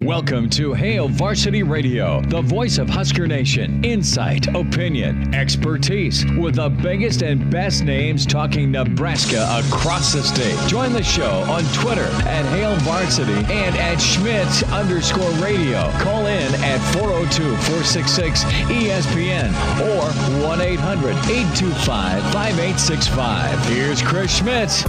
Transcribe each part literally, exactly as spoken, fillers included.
Welcome to Hail Varsity Radio, the voice of Husker Nation. Insight, opinion, expertise, with the biggest and best names talking Nebraska across the state. Join the show on Twitter at Hail Varsity and at Schmidt underscore radio. Call in at four oh two, four six six, E S P N or one eight hundred, eight two five, five eight six five. Here's Chris Schmidt.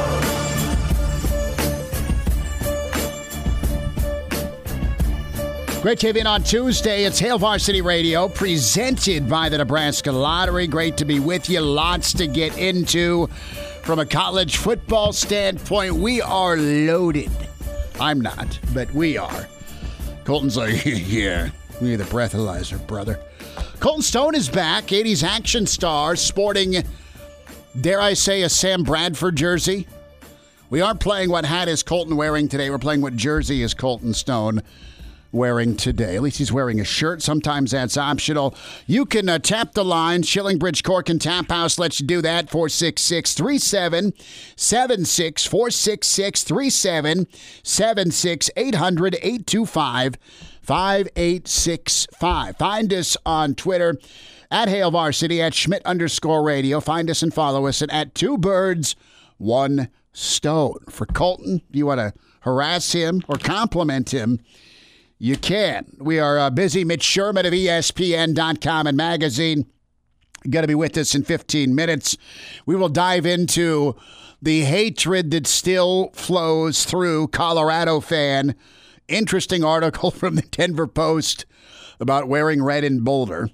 Great to have you in on Tuesday. It's Hail Varsity Radio, presented by the Nebraska Lottery. Great to be with you. Lots to get into from a college football standpoint. We are loaded. I'm not, but we are. Colton's like, yeah, we need the breathalyzer, brother. Colton Stone is back, eighties action star, sporting, dare I say, a Sam Bradford jersey. We aren't playing what hat is Colton wearing today. We're playing what jersey is Colton Stone wearing today. At least he's wearing a shirt. Sometimes that's optional. You can uh, tap the line. Shillingbridge Cork and Tap House lets you do that. four six six, three seven seven six. four six six, three seven seven six. eight hundred, eight two five, five eight six five. Find us on Twitter at Hail Varsity, at Schmidt underscore radio. Find us and follow us at, at Two Birds, One Stone. For Colton, do you want to harass him or compliment him? You can. We are uh, busy. Mitch Sherman of E S P N dot com and magazine. Going to be with us in fifteen minutes. We will dive into the hatred that still flows through Colorado fan. Interesting article from the Denver Post about wearing red in Boulder.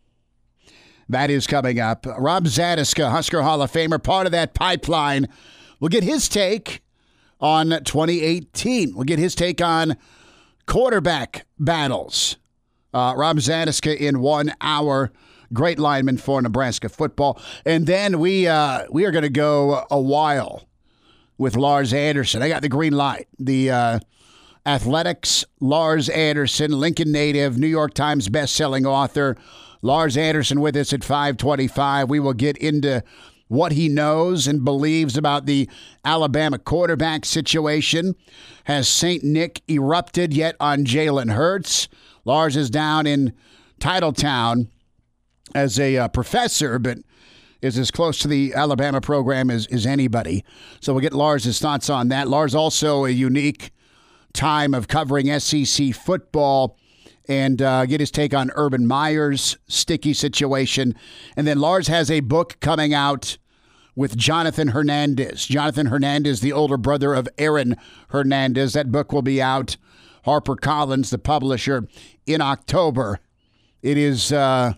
That is coming up. Rob Zatechka, Husker Hall of Famer, part of that pipeline. We'll get his take on twenty eighteen. We'll get his take on quarterback battles. Uh, Rob Zatechka in one hour. Great lineman for Nebraska football. And then we uh, we are going to go a while with Lars Anderson. I got the green light. The uh, Athletics, Lars Anderson, Lincoln native, New York Times bestselling author. Lars Anderson with us at five twenty-five. We will get into what he knows and believes about the Alabama quarterback situation. Has Saint Nick erupted yet on Jalen Hurts? Lars is down in Titletown as a uh, professor, but is as close to the Alabama program as, as anybody. So we'll get Lars' thoughts on that. Lars also a unique time of covering S E C football and uh, get his take on Urban Meyer's sticky situation. And then Lars has a book coming out with Jonathan Hernandez. Jonathan Hernandez, the older brother of Aaron Hernandez. That book will be out. HarperCollins, the publisher, in October. It is uh,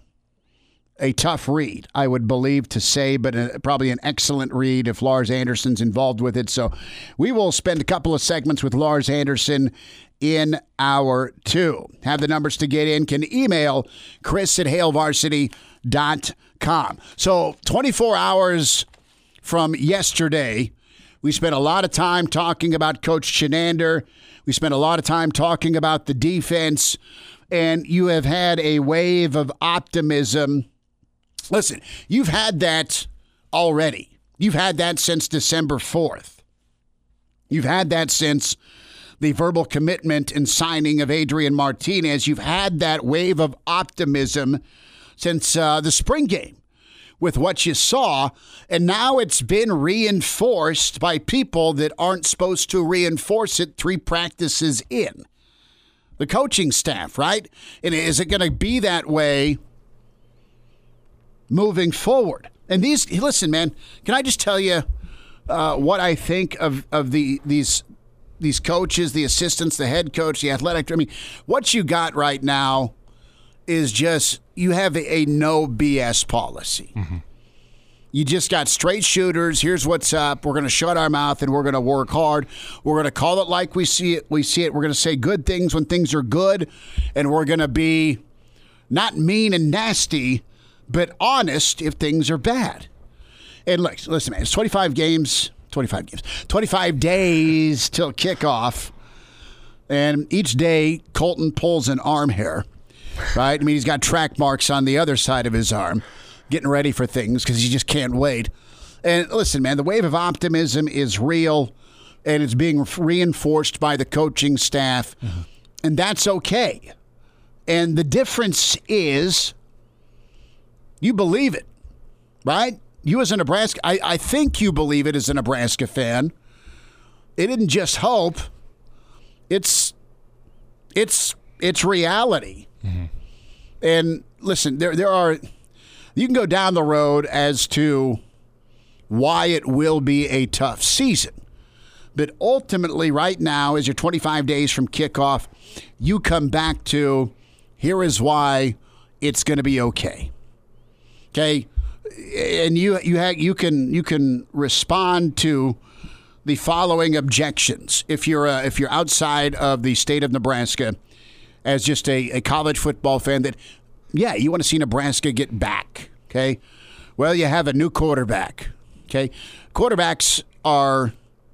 a tough read, I would believe to say, but a, probably an excellent read if Lars Anderson's involved with it. So we will spend a couple of segments with Lars Anderson in hour two. Have the numbers to get in. Can email Chris at hail varsity dot com. So twenty-four hours from yesterday, we spent a lot of time talking about Coach Chinander. We spent a lot of time talking about the defense, and you have had a wave of optimism. Listen, you've had that already. You've had that since December fourth. You've had that since the verbal commitment and signing of Adrian Martinez. You've had that wave of optimism since uh, the spring game with what you saw, and now it's been reinforced by people that aren't supposed to reinforce it three practices in. The coaching staff, right? And is it going to be that way moving forward? And these, listen, man, can I just tell you uh, what I think of, of the these these coaches, the assistants, the head coach, the athletic. I mean, what you got right now is just, you have a, a no B S policy. Mm-hmm. You just got straight shooters. Here's what's up. We're going to shut our mouth and we're going to work hard. We're going to call it like we see it. We see it. We're going to say good things when things are good, and we're going to be not mean and nasty, but honest if things are bad. And look, listen, man, it's twenty-five games, twenty-five games, twenty-five days till kickoff, and each day Colton pulls an arm hair. Right? I mean, he's got track marks on the other side of his arm, getting ready for things because he just can't wait. And listen, man, the wave of optimism is real, and it's being reinforced by the coaching staff. Mm-hmm. And that's okay. And the difference is you believe it, right? You as a Nebraska, I, I think you believe it as a Nebraska fan. It isn't just hope. It's it's it's reality. Mm-hmm. And listen, there there are you can go down the road as to why it will be a tough season. But ultimately, right now, as you're twenty-five days from kickoff, you come back to here is why it's going to be okay. Okay, and you you ha- you can you can respond to the following objections if you're uh, if you're outside of the state of Nebraska as just a, a college football fan. That yeah, you want to see Nebraska get back. Okay, well, you have a new quarterback. Okay, quarterbacks are.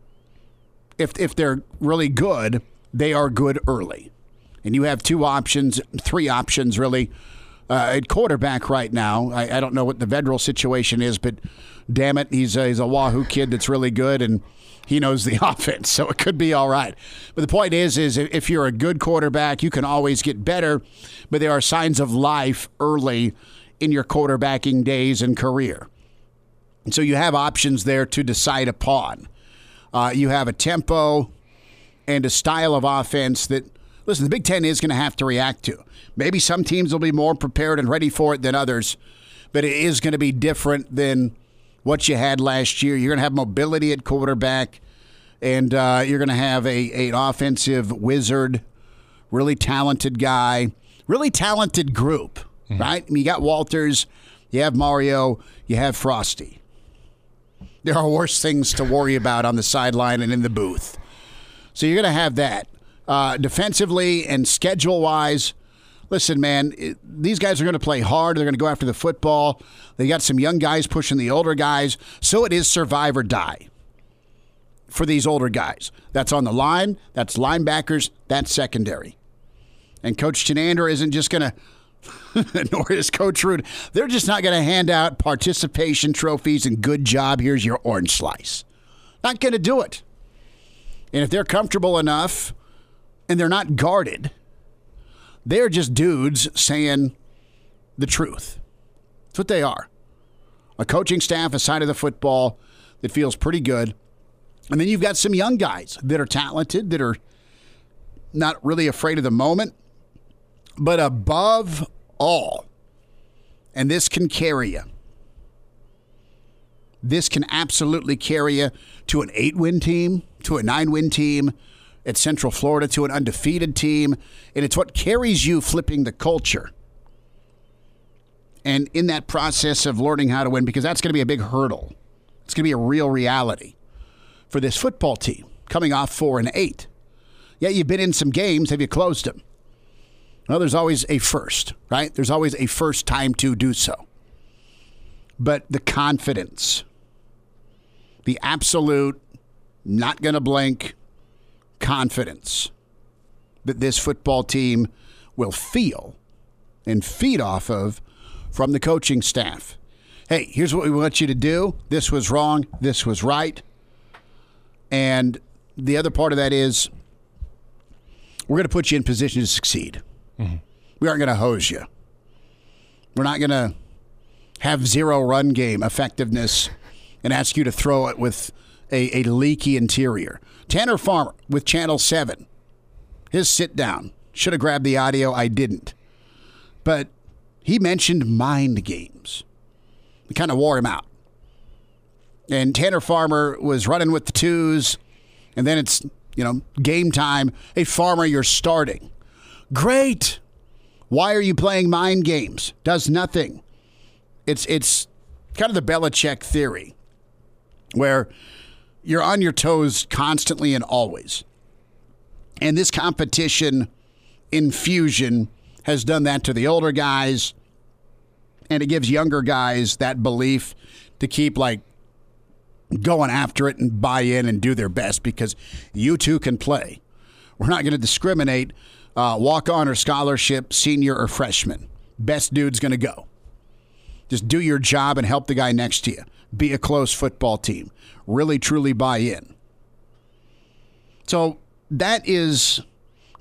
If if they're really good, they are good early. And you have two options, three options really, uh, at quarterback right now. I, I don't know what the Vedral situation is, but damn it, he's a, he's a Wahoo kid that's really good, and he knows the offense, so it could be all right. But the point is, is if you're a good quarterback, you can always get better, but there are signs of life early in your quarterbacking days and career. And so you have options there to decide upon. Uh, you have a tempo and a style of offense that, listen, the Big Ten is going to have to react to. Maybe some teams will be more prepared and ready for it than others, but it is going to be different than what you had last year. You're going to have mobility at quarterback, and uh, you're going to have a, an offensive wizard, really talented guy, really talented group, mm-hmm. right? I mean, you got Walters, you have Mario, you have Frosty. There are worse things to worry about on the sideline and in the booth. So you're going to have that. Uh, defensively and schedule-wise, listen, man, it, these guys are going to play hard. They're going to go after the football. They got some young guys pushing the older guys. So it is survive or die for these older guys. That's on the line. That's linebackers. That's secondary. And Coach Chinander isn't just going to nor is Coach Ruud. They're just not going to hand out participation trophies and good job, here's your orange slice. Not going to do it. And if they're comfortable enough and they're not guarded, they're just dudes saying the truth. That's what they are. A coaching staff, a side of the football that feels pretty good. And then you've got some young guys that are talented, that are not really afraid of the moment. But above all, and this can carry you, this can absolutely carry you to an eight-win team, to a nine-win team, at Central Florida to an undefeated team, and it's what carries you flipping the culture. And in that process of learning how to win, because that's going to be a big hurdle. It's going to be a real reality for this football team coming off four and eight. Yeah, you've been in some games. Have you closed them? Well, there's always a first, right? There's always a first time to do so. But the confidence, the absolute, not going to blink confidence that this football team will feel and feed off of from the coaching staff. Hey, here's what we want you to do. This was wrong. This was right. And the other part of that is we're going to put you in position to succeed. Mm-hmm. We aren't going to hose you. We're not going to have zero run game effectiveness and ask you to throw it with a, a leaky interior. Tanner Farmer with Channel seven. His sit down. Should have grabbed the audio. I didn't. But he mentioned mind games. We kind of wore him out. And Tanner Farmer was running with the twos. And then it's, you know, game time. Hey, Farmer, you're starting. Great. Why are you playing mind games? Does nothing. It's it's kind of the Belichick theory where you're on your toes constantly and always. And this competition infusion has done that to the older guys, and it gives younger guys that belief to keep like going after it and buy in and do their best because you too can play. We're not going to discriminate uh, walk-on or scholarship, senior or freshman. Best dude's going to go. Just do your job and help the guy next to you. Be a close football team. Really, truly buy in. So that is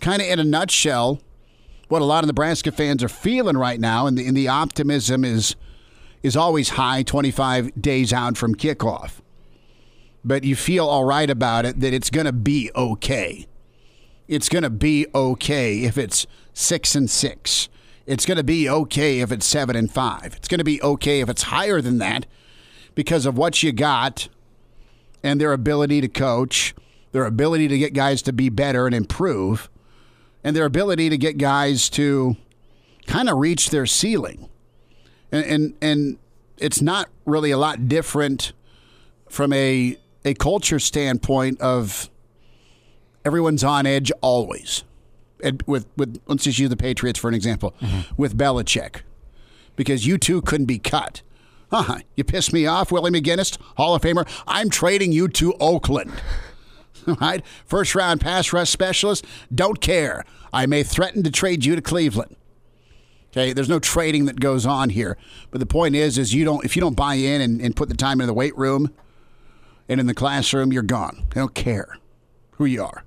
kind of in a nutshell, what a lot of Nebraska fans are feeling right now, and the, and the optimism is is always high twenty-five days out from kickoff. But you feel all right about it, that it's going to be okay. It's going to be okay if it's six and six. It's going to be okay if it's seven and five. It's going to be okay if it's higher than that because of what you got and their ability to coach, their ability to get guys to be better and improve, and their ability to get guys to kind of reach their ceiling. And, and and it's not really a lot different from a a culture standpoint of everyone's on edge always. And with with let's just use the Patriots for an example, mm-hmm. with Belichick, because you two couldn't be cut. Huh? You pissed me off, Willie McGinnis, Hall of Famer. I'm trading you to Oakland. Right? First round pass rush specialist. Don't care. I may threaten to trade you to Cleveland. Okay, there's no trading that goes on here. But the point is, is you don't if you don't buy in and, and put the time in the weight room and in the classroom, you're gone. They don't care who you are.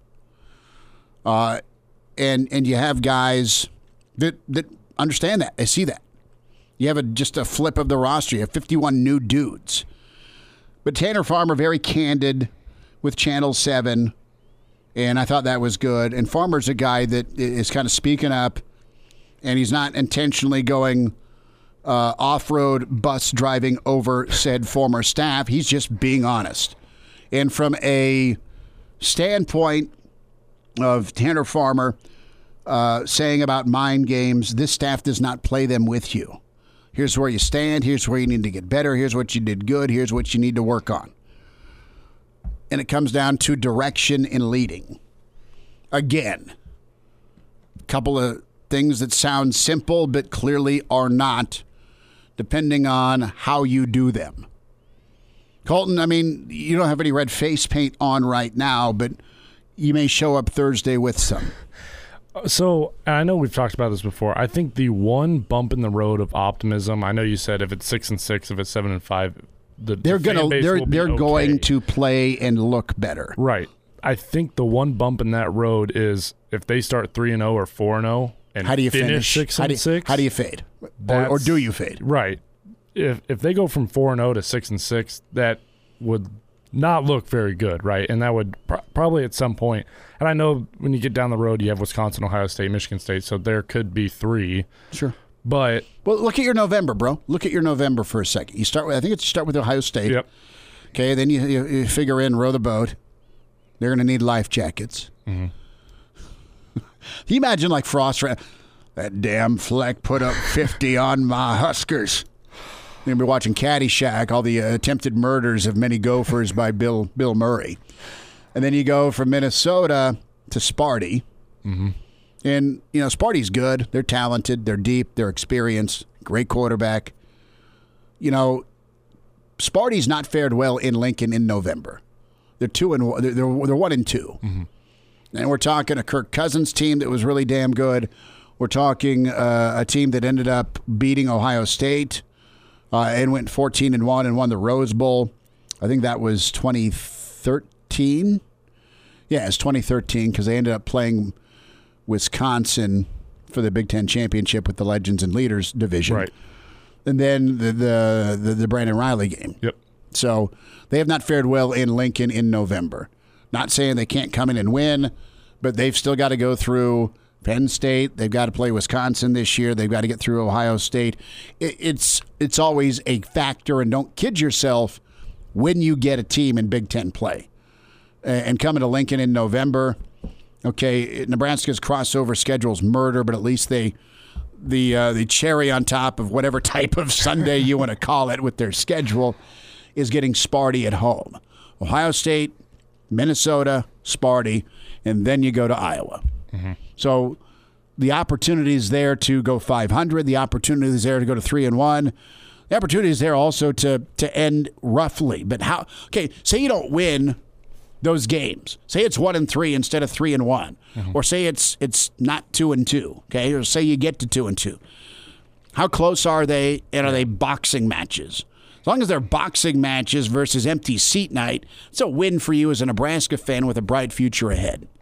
Uh, and and you have guys that that understand that. They see that. You have a, just a flip of the roster. You have fifty-one new dudes. But Tanner Farmer, very candid with Channel seven, and I thought that was good. And Farmer's a guy that is kind of speaking up, and he's not intentionally going uh, off-road bus driving over said former staff. He's just being honest. And from a standpoint of Tanner Farmer uh, saying about mind games, this staff does not play them with you. Here's where you stand. Here's where you need to get better. Here's what you did good. Here's what you need to work on. And it comes down to direction and leading. Again, a couple of things that sound simple but clearly are not, depending on how you do them. Colton, I mean, you don't have any red face paint on right now, but you may show up Thursday with some. So, I know we've talked about this before. I think the one bump in the road of optimism, I know you said if it's six and six, if it's seven and five, the, they're the gonna they're they're okay. going to play and look better. Right. I think the one bump in that road is if they start three and zero or four and zero and how do you finish, finish six how and do you, six. How do you fade, or, or do you fade? Right. If if they go from four and zero to six and six, that would not look very good, right? And that would pr- probably at some point. And I know when you get down the road, you have Wisconsin, Ohio State, Michigan State, so there could be three. Sure. But well, look at your November, bro. Look at your November for a second. You start with I think it's you start with Ohio State. Yep. Okay, then you, you, you figure in row the boat. They're going to need life jackets. Mm-hmm. Can you imagine like Frost? That damn Fleck put up fifty on my Huskers. You're going to be watching Caddyshack, all the uh, attempted murders of many Gophers by Bill Bill Murray. And then you go from Minnesota to Sparty. Mm-hmm. And, you know, Sparty's good. They're talented. They're deep. They're experienced. Great quarterback. You know, Sparty's not fared well in Lincoln in November. They're two and one. They're, they're, they're one and two. Mm-hmm. And we're talking a Kirk Cousins team that was really damn good. We're talking uh, a team that ended up beating Ohio State uh, and went fourteen and one and won the Rose Bowl. I think that was twenty thirteen. Yeah, it's twenty thirteen because they ended up playing Wisconsin for the Big Ten championship with the Legends and Leaders division. Right. And then the the the, the Brandon Riley game. Yep. So they have not fared well in Lincoln in November. Not saying they can't come in and win, but they've still got to go through Penn State. They've got to play Wisconsin this year. They've got to get through Ohio State. It, it's it's always a factor, and don't kid yourself when you get a team in Big Ten play. And coming to Lincoln in November, okay, Nebraska's crossover schedule's murder, but at least they the uh, the cherry on top of whatever type of Sunday you want to call it with their schedule is getting Sparty at home. Ohio State, Minnesota, Sparty, and then you go to Iowa. Mm-hmm. So the opportunity is there to go five hundred. The opportunity is there to go to three and one. The opportunity is there also to to end roughly. But how? Okay, say you don't win those games. Say it's one and three instead of three and one, mm-hmm. or say it's it's not two and two. Okay, or say you get to two and two. How close are they? And are they boxing matches? As long as they're boxing matches versus empty seat night, it's a win for you as a Nebraska fan with a bright future ahead.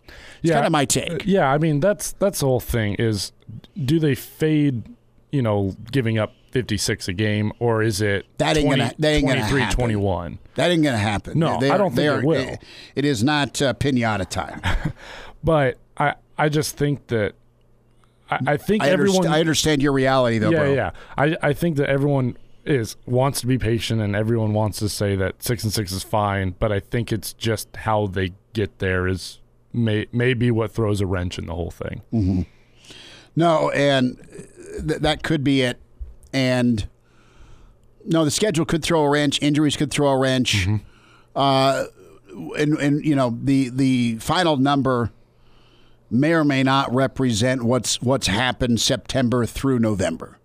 It's yeah, kind of my take. Yeah, I mean that's that's the whole thing is, do they fade, you know, giving up fifty-six a game, or is it that ain't twenty, gonna that ain't gonna happen. twenty-one? That ain't gonna happen. No, they I are, don't think are, it will. It, it is not uh, pinata time. But I I just think that I, I think I everyone. Understand, I understand your reality, though, yeah, bro. Yeah, I I think that everyone is wants to be patient, and everyone wants to say that six and six is fine. But I think it's just how they get there is may maybe what throws a wrench in the whole thing. Mm-hmm. No, and th- that could be it. And no, the schedule could throw a wrench. Injuries could throw a wrench. Mm-hmm. Uh, and and you know the the final number may or may not represent what's what's happened September through November.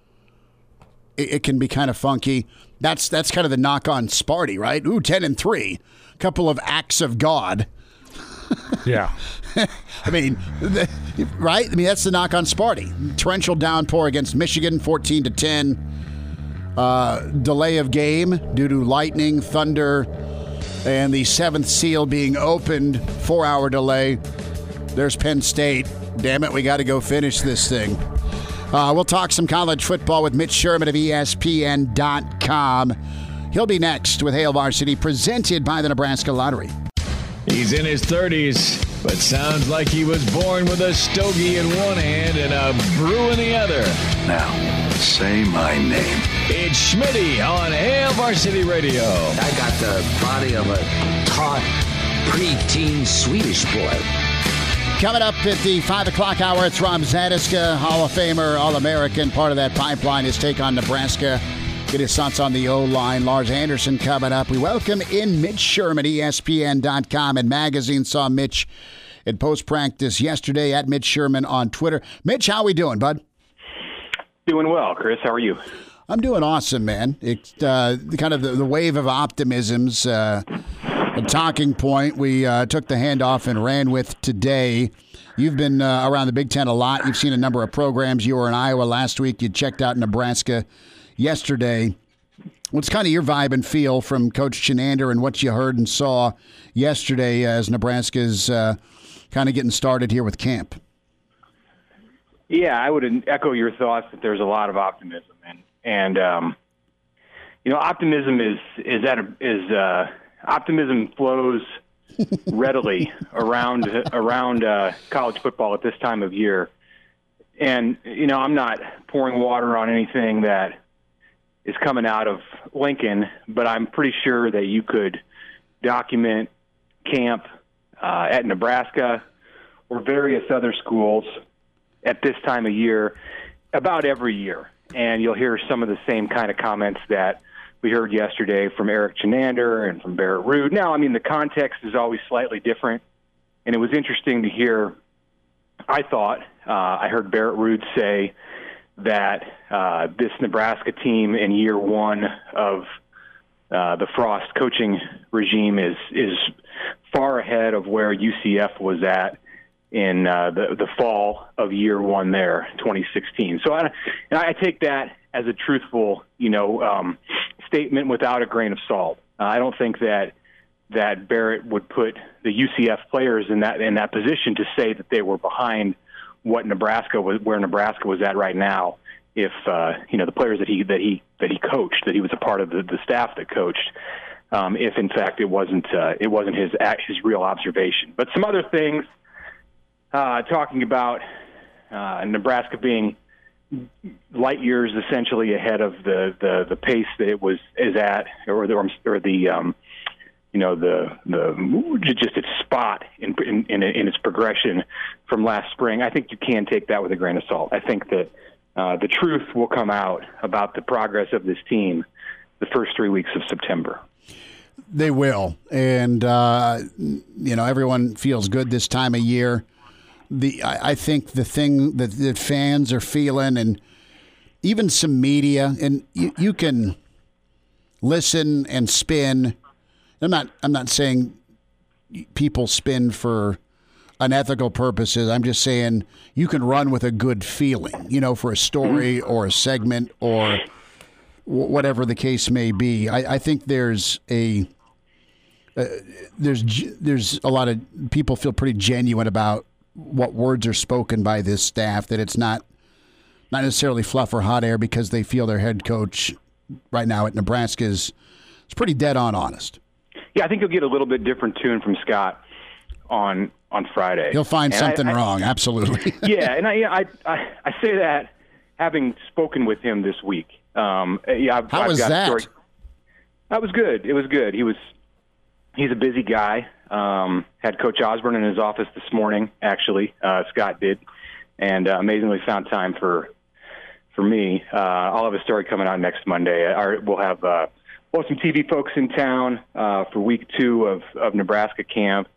It, it can be kind of funky. That's that's kind of the knock on Sparty, right? Ooh, ten and three, a couple of acts of God. Yeah. I mean, the, right? I mean, that's the knock on Sparty. Torrential downpour against Michigan, fourteen to ten. Uh, delay of game due to lightning, thunder, and the seventh seal being opened. Four-hour delay. There's Penn State. Damn it, we got to go finish this thing. Uh, we'll talk some college football with Mitch Sherman of E S P N dot com. He'll be next with Hail Varsity, presented by the Nebraska Lottery. He's in his thirties, but sounds like he was born with a stogie in one hand and a brew in the other. Now, say my name. It's Schmitty on Hail Varsity Radio. I got the body of a taut, preteen Swedish boy. Coming up at the five o'clock hour, it's Rob Zadiska, Hall of Famer, All-American. Part of that pipeline, his take on Nebraska. Get his thoughts on the O-line. Lars Anderson coming up. We welcome in Mitch Sherman, E S P N dot com and magazine. Saw Mitch at post-practice yesterday at Mitch Sherman on Twitter. Mitch, how we doing, bud? Doing well, Chris. How are you? I'm doing awesome, man. It's uh, kind of the, the wave of optimism's uh, a talking point we uh, took the handoff and ran with today. You've been uh, around the Big Ten a lot. You've seen a number of programs. You were in Iowa last week. You checked out Nebraska yesterday. What's kind of your vibe and feel from Coach Chinander and what you heard and saw yesterday as Nebraska's uh, kind of getting started here with camp? Yeah, I would echo your thoughts that there's a lot of optimism, and and um, you know, optimism is is that is uh, optimism flows readily around around uh, college football at this time of year, and you know, I'm not pouring water on anything that is coming out of Lincoln, but I'm pretty sure that you could document camp uh, at Nebraska or various other schools at this time of year about every year. And you'll hear some of the same kind of comments that we heard yesterday from Eric Chinander and from Barrett Ruud. Now, I mean, the context is always slightly different, and it was interesting to hear, I thought, uh, I heard Barrett Ruud say that uh, this Nebraska team in year one of uh, the Frost coaching regime is is far ahead of where U C F was at in uh, the the fall of year one there, twenty sixteen. So I, and I take that as a truthful, you know, um, statement without a grain of salt. Uh, I don't think that that Barrett would put the U C F players in that in that position to say that they were behind what Nebraska was, where Nebraska was at right now. If uh, you know, the players that he that he that he coached, that he was a part of the, the staff that coached. Um, if in fact it wasn't uh, it wasn't his his real observation, but some other things. Uh, talking about uh, Nebraska being light years essentially ahead of the, the, the pace that it was is at, or the or the um, you know the the just its spot in, in in in its progression from last spring. I think you can take that with a grain of salt. I think that uh, the truth will come out about the progress of this team the first three weeks of September. They will, and uh, you know, everyone feels good this time of year. The I, I think the thing that, that fans are feeling, and even some media, and you, you can listen and spin. I'm not. I'm not saying people spin for unethical purposes. I'm just saying you can run with a good feeling, you know, for a story or a segment or w- whatever the case may be. I, I think there's a uh, there's there's a lot of people feel pretty genuine about what words are spoken by this staff, that it's not not necessarily fluff or hot air, because they feel their head coach right now at Nebraska is, is pretty dead on honest. Yeah, I think you'll get a little bit different tune from Scott on on Friday. He'll find and something I, I, wrong, absolutely. Yeah, and I, I I I say that having spoken with him this week. Um, yeah, I've, How I've was got that? Story. That was good. It was good. He was he's a busy guy. Um, had Coach Osborne in his office this morning. Actually, uh, Scott did, and uh, amazingly found time for for me. Uh, I'll have a story coming out next Monday. Our, we'll have uh, we'll have some T V folks in town uh, for week two of of Nebraska camp,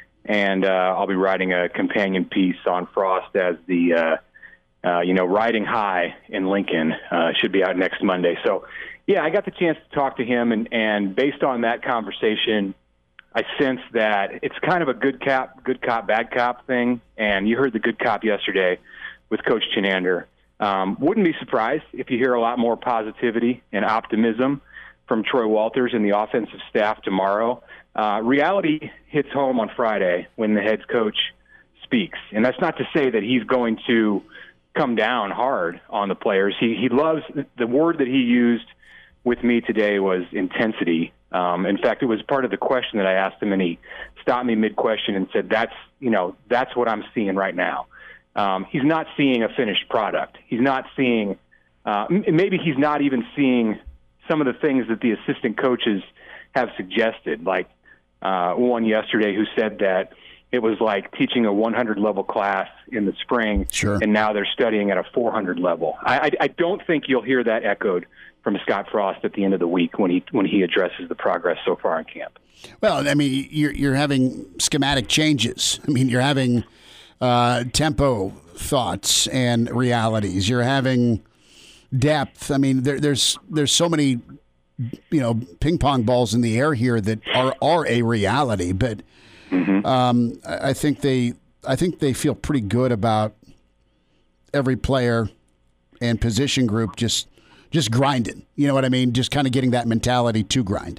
and uh, I'll be writing a companion piece on Frost as the uh, uh, you know riding high in Lincoln. Uh, should be out next Monday. So. Yeah, I got the chance to talk to him, and, and based on that conversation, I sense that it's kind of a good cop, good cop, bad cop thing. And you heard the good cop yesterday with Coach Chinander. Um, wouldn't be surprised if you hear a lot more positivity and optimism from Troy Walters and the offensive staff tomorrow. Uh, reality hits home on Friday when the head coach speaks, and that's not to say that he's going to come down hard on the players. He he loves the word that he used with me today was intensity. Um, in fact, it was part of the question that I asked him, and he stopped me mid-question and said, "That's you know that's what I'm seeing right now." Um, he's not seeing a finished product. He's not seeing, uh, maybe he's not even seeing some of the things that the assistant coaches have suggested, like uh, one yesterday who said that it was like teaching a one hundred level class in the spring, sure. and now they're studying at a four hundred level. I, I, I don't think you'll hear that echoed from Scott Frost at the end of the week when he when he addresses the progress so far in camp. Well, I mean, you're you're having schematic changes. I mean, you're having uh, tempo thoughts and realities. You're having depth. I mean, there, there's there's so many, you know, ping pong balls in the air here that are are a reality. But mm-hmm. um, I think they I think they feel pretty good about every player and position group just. Just grinding, you know what I mean? Just kind of getting that mentality to grind.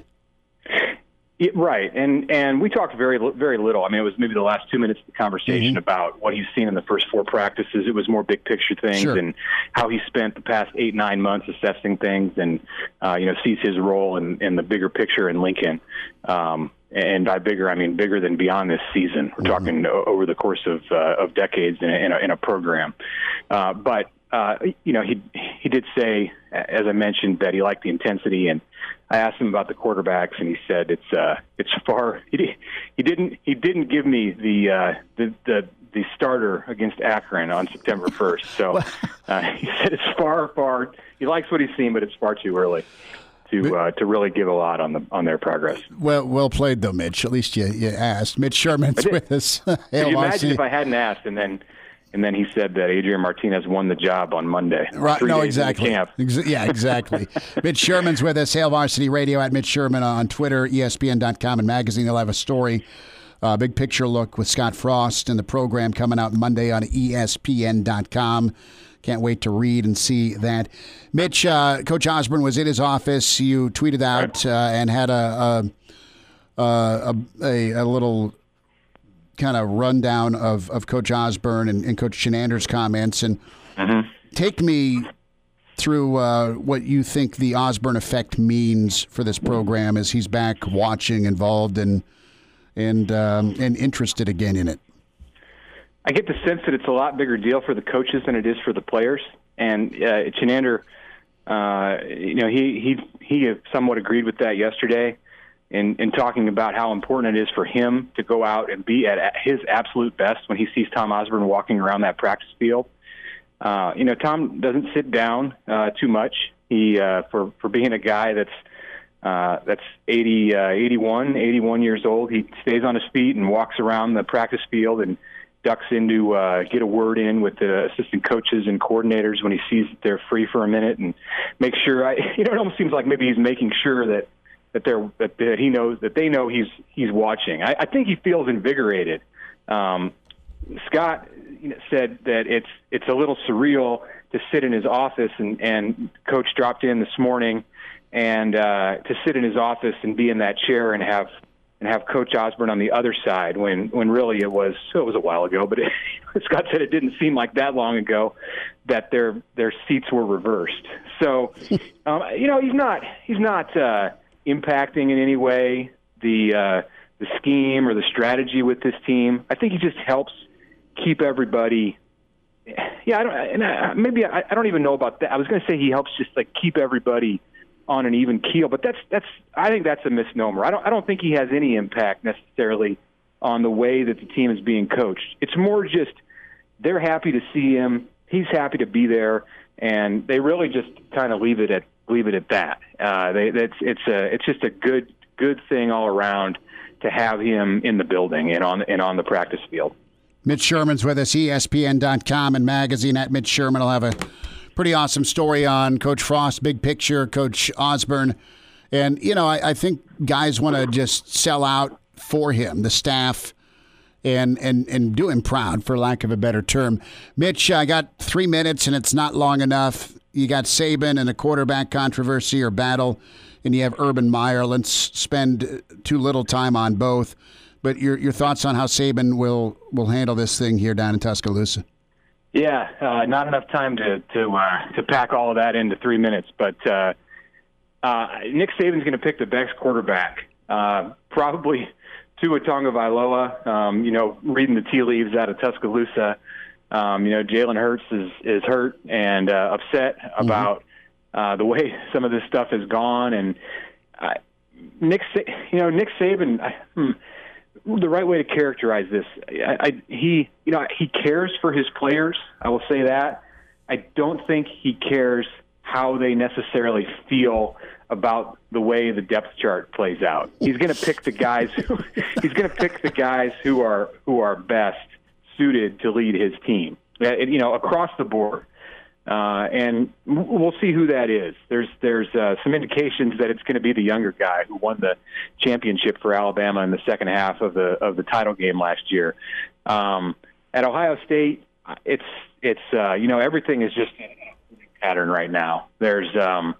Yeah, right, and and we talked very very little. I mean, it was maybe the last two minutes of the conversation mm-hmm. about what he's seen in the first four practices. It was more big picture things sure. and how he spent the past eight nine months assessing things, and uh, you know sees his role in, in the bigger picture in Lincoln. Um, and by bigger, I mean bigger than beyond this season. We're mm-hmm. talking over the course of uh, of decades in a, in a, in a program, uh, but. Uh, you know, he he did say, as I mentioned, that he liked the intensity, and I asked him about the quarterbacks, and he said it's uh, it's far. He, he didn't he didn't give me the uh, the, the the starter against Akron on September first. So uh, he said it's far far. He likes what he's seen, but it's far too early to uh, to really give a lot on the on their progress. Well, well played though, Mitch. At least you, you asked. Mitch Sherman's with us. Could you imagine if I hadn't asked, and then? And then he said that Adrian Martinez won the job on Monday. Right? No, exactly. Camp. Ex- yeah, exactly. Mitch Sherman's with us. Hail Varsity Radio at Mitch Sherman on Twitter, E S P N dot com, and magazine. They'll have a story, uh, big picture look with Scott Frost and the program coming out Monday on E S P N dot com. Can't wait to read and see that. Mitch, uh, Coach Osborne was in his office. You tweeted out uh, and had a a, a, a, a little kind of rundown of, of Coach Osborne and, and Coach Chinander's comments. And mm-hmm. take me through uh, what you think the Osborne effect means for this program as he's back watching, involved, and and um, and interested again in it. I get the sense that it's a lot bigger deal for the coaches than it is for the players. And uh, Chinander, uh, you know, he he he somewhat agreed with that yesterday. In, in talking about how important it is for him to go out and be at his absolute best when he sees Tom Osborne walking around that practice field. Uh, you know, Tom doesn't sit down uh, too much. He uh, for for being a guy that's uh, that's eighty, uh, eighty-one, eighty-one years old. He stays on his feet and walks around the practice field and ducks in to uh, get a word in with the assistant coaches and coordinators when he sees that they're free for a minute, and make sure. I, you know, it almost seems like maybe he's making sure that. That they're that, that he knows that they know he's he's watching. I, I think he feels invigorated. Um, Scott said that it's it's a little surreal to sit in his office, and, and Coach dropped in this morning, and uh, to sit in his office and be in that chair and have and have Coach Osborne on the other side when, when really it was it was a while ago, but it, Scott said it didn't seem like that long ago that their their seats were reversed. So, um, you know, he's not he's not uh, impacting in any way the uh, the scheme or the strategy with this team. I think he just helps keep everybody. Yeah, I don't. And I, maybe I, I don't even know about that. I was going to say he helps just like keep everybody on an even keel, but that's that's. I think that's a misnomer. I don't. I don't think he has any impact necessarily on the way that the team is being coached. It's more just they're happy to see him. He's happy to be there, and they really just kind of leave it at leave it at that. Uh, they, it's it's a it's just a good good thing all around to have him in the building and on and on the practice field. Mitch Sherman's with us, E S P N dot com and magazine at Mitch Sherman. I'll have a pretty awesome story on Coach Frost, big picture, Coach Osborne. And, you know, I, I think guys want to just sell out for him, the staff, and, and, and do him proud, for lack of a better term. Mitch, I got three minutes, and it's not long enough. You got Saban and a quarterback controversy or battle, and you have Urban Meyer. Let's spend too little time on both. But your your thoughts on how Saban will, will handle this thing here down in Tuscaloosa? Yeah, uh, not enough time to to uh, to pack all of that into three minutes. But uh, uh, Nick Saban's going to pick the best quarterback, uh, probably Tua Tagovailoa. Um, you know, reading the tea leaves out of Tuscaloosa, um, you know, Jalen Hurts is is hurt and uh, upset about mm-hmm. uh, the way some of this stuff has gone. And uh, Nick, you know, Nick Saban. I, hmm, the right way to characterize this, I, I, he, you know, he cares for his players. I will say that. I don't think he cares how they necessarily feel about the way the depth chart plays out. He's going to pick the guys. Who, he's going to pick the guys who are who are best suited to lead his team. You know, across the board. Uh, and we'll see who that is. There's there's uh, some indications that it's going to be the younger guy who won the championship for Alabama in the second half of the of the title game last year. Um, at Ohio State, it's it's uh, you know everything is just in a pattern right now. There's um,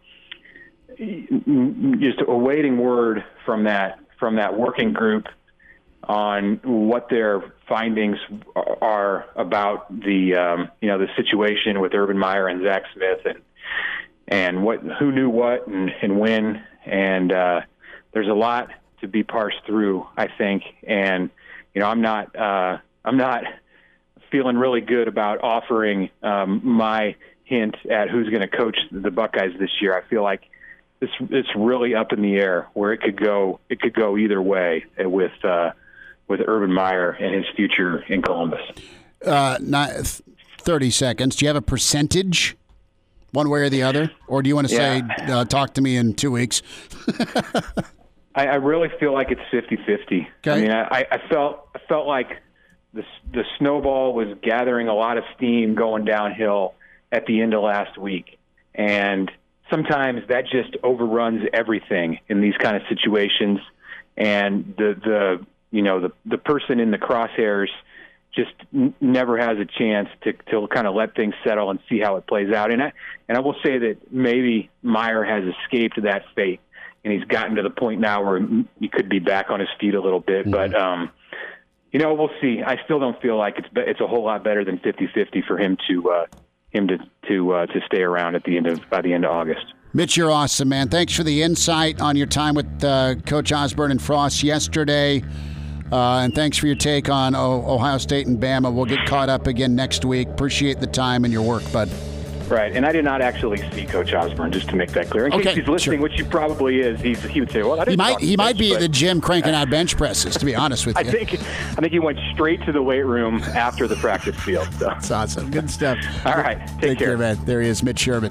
just awaiting word from that from that working group on what their findings are about the um, you know the situation with Urban Meyer and Zach Smith and and what who knew what and, and when, and uh, there's a lot to be parsed through, I think. And you know I'm not uh, I'm not feeling really good about offering um, my hint at who's going to coach the Buckeyes this year. I feel like it's it's really up in the air where it could go it could go either way with. Uh, with Urban Meyer and his future in Columbus. Uh, not thirty seconds. Do you have a percentage, one way or the other? Or do you want to yeah. say, uh, talk to me in two weeks? I, I really feel like it's fifty-fifty. Okay. I mean, I, I felt I felt like the, the snowball was gathering a lot of steam going downhill at the end of last week. And sometimes that just overruns everything in these kind of situations. And the the you know, the the person in the crosshairs just n- never has a chance to to kind of let things settle and see how it plays out. And I and I will say that maybe Meyer has escaped that fate, and he's gotten to the point now where he could be back on his feet a little bit. Mm-hmm. But um, you know, we'll see. I still don't feel like it's be- it's a whole lot better than fifty-fifty for him to uh, him to to uh, to stay around at the end of by the end of August. Mitch, you're awesome, man. Thanks for the insight on your time with uh, Coach Osborne and Frost yesterday. Uh, and thanks for your take on o- Ohio State and Bama. We'll get caught up again next week. Appreciate the time and your work, bud. Right, and I did not actually see Coach Osborne, just to make that clear. In okay, case he's listening, sure. which he probably is, he's, he would say, well, I didn't He might, he might bench, be but, at the gym cranking out bench presses, to be honest with you. I think I think he went straight to the weight room after the practice field. So. That's awesome. Good stuff. All right, take, take care. care, man. There he is, Mitch Sherman.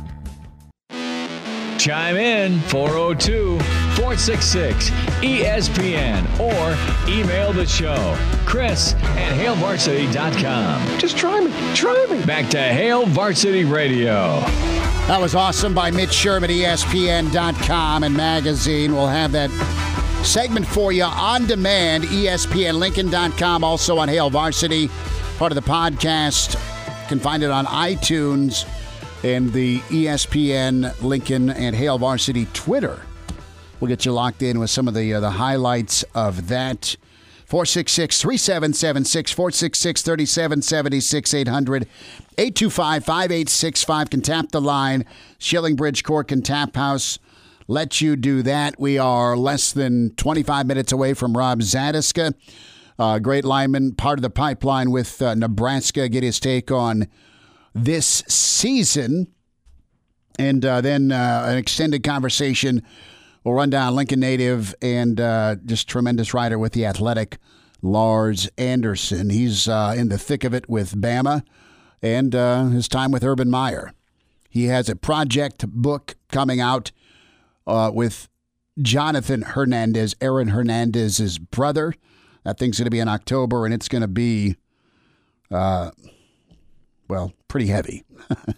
Chime in four oh two, four six six, E S P N or email the show, Chris at Hail Varsity dot com. Just try me. Try me. Back to Hail Varsity Radio. That was awesome by Mitch Sherman, E S P N dot com and magazine. We'll have that segment for you on demand, E S P N Lincoln dot com, also on Hail Varsity, part of the podcast. You can find it on iTunes and the E S P N Lincoln and Hail Varsity Twitter We'll get you locked in with some of the uh, the highlights of that. four six six, three seven seven six, four six six, three seven seven six, eight hundred, eight two five, five eight six five. Can tap the line. Shillingbridge Cork and Tap House. Let you do that. We are less than twenty-five minutes away from Rob Zadiska. Uh, great lineman, part of the pipeline with uh, Nebraska. Get his take on this season. And uh, then uh, an extended conversation. We'll run down Lincoln native and uh, just tremendous writer with The Athletic, Lars Anderson. He's uh, in the thick of it with Bama and uh, his time with Urban Meyer. He has a project book coming out uh, with Jonathan Hernandez, Aaron Hernandez's brother. That thing's going to be in October, and it's going to be, uh, well, pretty heavy.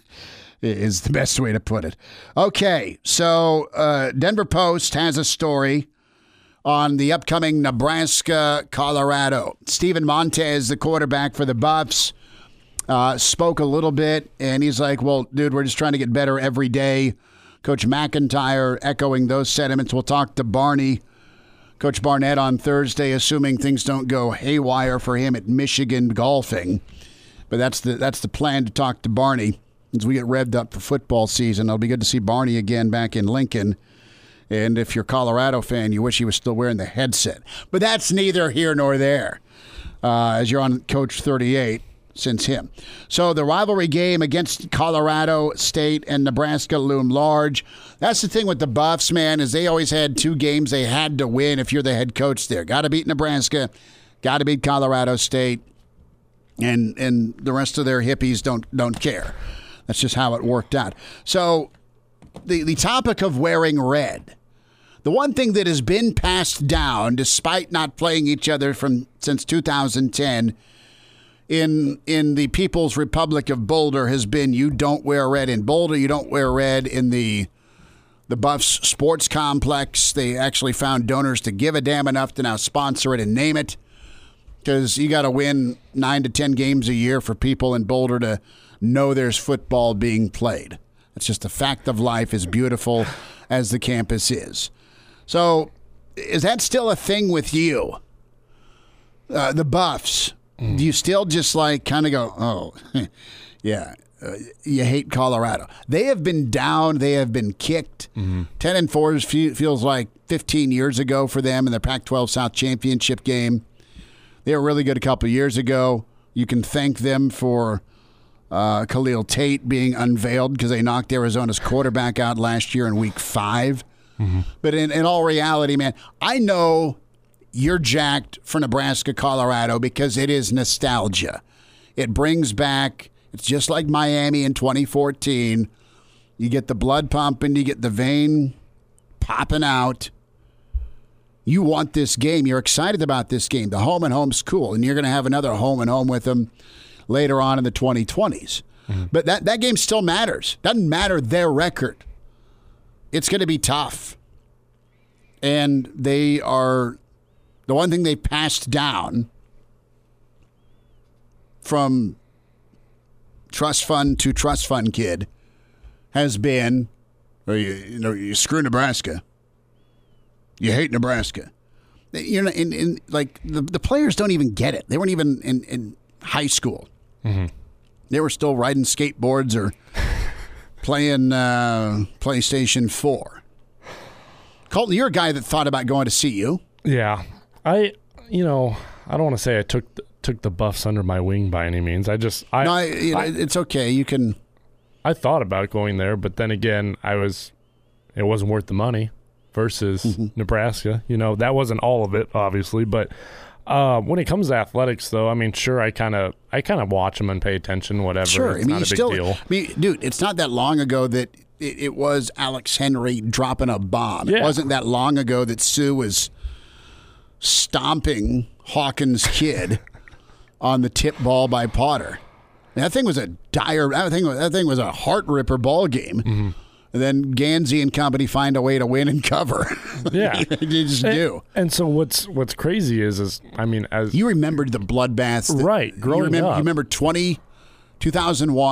Is the best way to put it. Okay, so uh, Denver Post has a story on the upcoming Nebraska-Colorado. Steven Montez, the quarterback for the Buffs, uh, spoke a little bit, and he's like, well, dude, we're just trying to get better every day. Coach McIntyre echoing those sentiments. We'll talk to Barney, Coach Barnett on Thursday, assuming things don't go haywire for him at Michigan golfing. But that's the that's the plan, to talk to Barney as we get revved up for football season. It'll be good to see Barney again back in Lincoln. And if you're a Colorado fan, you wish he was still wearing the headset. But that's neither here nor there, uh, as you're on Coach thirty-eight since him. So the rivalry game against Colorado State and Nebraska loom large. That's the thing with the Buffs, man, is they always had two games they had to win if you're the head coach there. Got to beat Nebraska, got to beat Colorado State, and and the rest of their hippies don't don't care. That's just how it worked out. So the, the topic of wearing red, the one thing that has been passed down, despite not playing each other from since two thousand ten, in in the People's Republic of Boulder has been you don't wear red in Boulder, you don't wear red in the the Buffs Sports Complex. They actually found donors to give a damn enough to now sponsor it and name it, because you got to win nine to ten games a year for people in Boulder to know there's football being played. It's just a fact of life, as beautiful as the campus is. So is that still a thing with you? Uh, the Buffs, mm. Do you still just like kind of go, oh, yeah, uh, you hate Colorado? They have been down. They have been kicked. Mm-hmm. ten and four feels like fifteen years ago for them in their Pac twelve South Championship game. They were really good a couple of years ago. You can thank them for Uh, Khalil Tate being unveiled because they knocked Arizona's quarterback out last year in week five. Mm-hmm. But in, in all reality, man, I know you're jacked for Nebraska, Colorado because it is nostalgia. It brings back, it's just like Miami in twenty fourteen. You get the blood pumping, you get the vein popping out. You want this game. You're excited about this game. The home and home's cool, and you're going to have another home and home with them later on in the twenty twenties. Mm-hmm. But that, that game still matters. Doesn't matter their record. It's going to be tough. And they are, the one thing they passed down from trust fund to trust fund kid has been, or you, you know, you screw Nebraska. You hate Nebraska. You know, in, in like the, the players don't even get it. They weren't even in, in high school. Mm-hmm. They were still riding skateboards or playing uh, PlayStation four. Colton, you're a guy that thought about going to C U. Yeah. I, you know, I don't want to say I took the, took the Buffs under my wing by any means. I just, I, no, I, you know, I, it's okay. You can. I thought about going there, but then again, I was, it wasn't worth the money versus mm-hmm. Nebraska. You know, that wasn't all of it, obviously, but Uh, when it comes to athletics, though, I mean, sure, I kind of, I kind of watch them and pay attention, whatever. Sure, it's I mean, not a big still, deal. I mean, dude, it's not that long ago that it, it was Alex Henry dropping a bomb. Yeah. It wasn't that long ago that Sue was stomping Hawkins' kid on the tip ball by Potter. And that thing was a dire. That thing, that thing was a heart ripper ball game. Mm-hmm. And then Gansey and company find a way to win and cover. Yeah, they just and, do. And so what's what's crazy is is I mean, as you remembered the bloodbaths, that, right? Growing you remember, up, you remember twenty, two thousand one,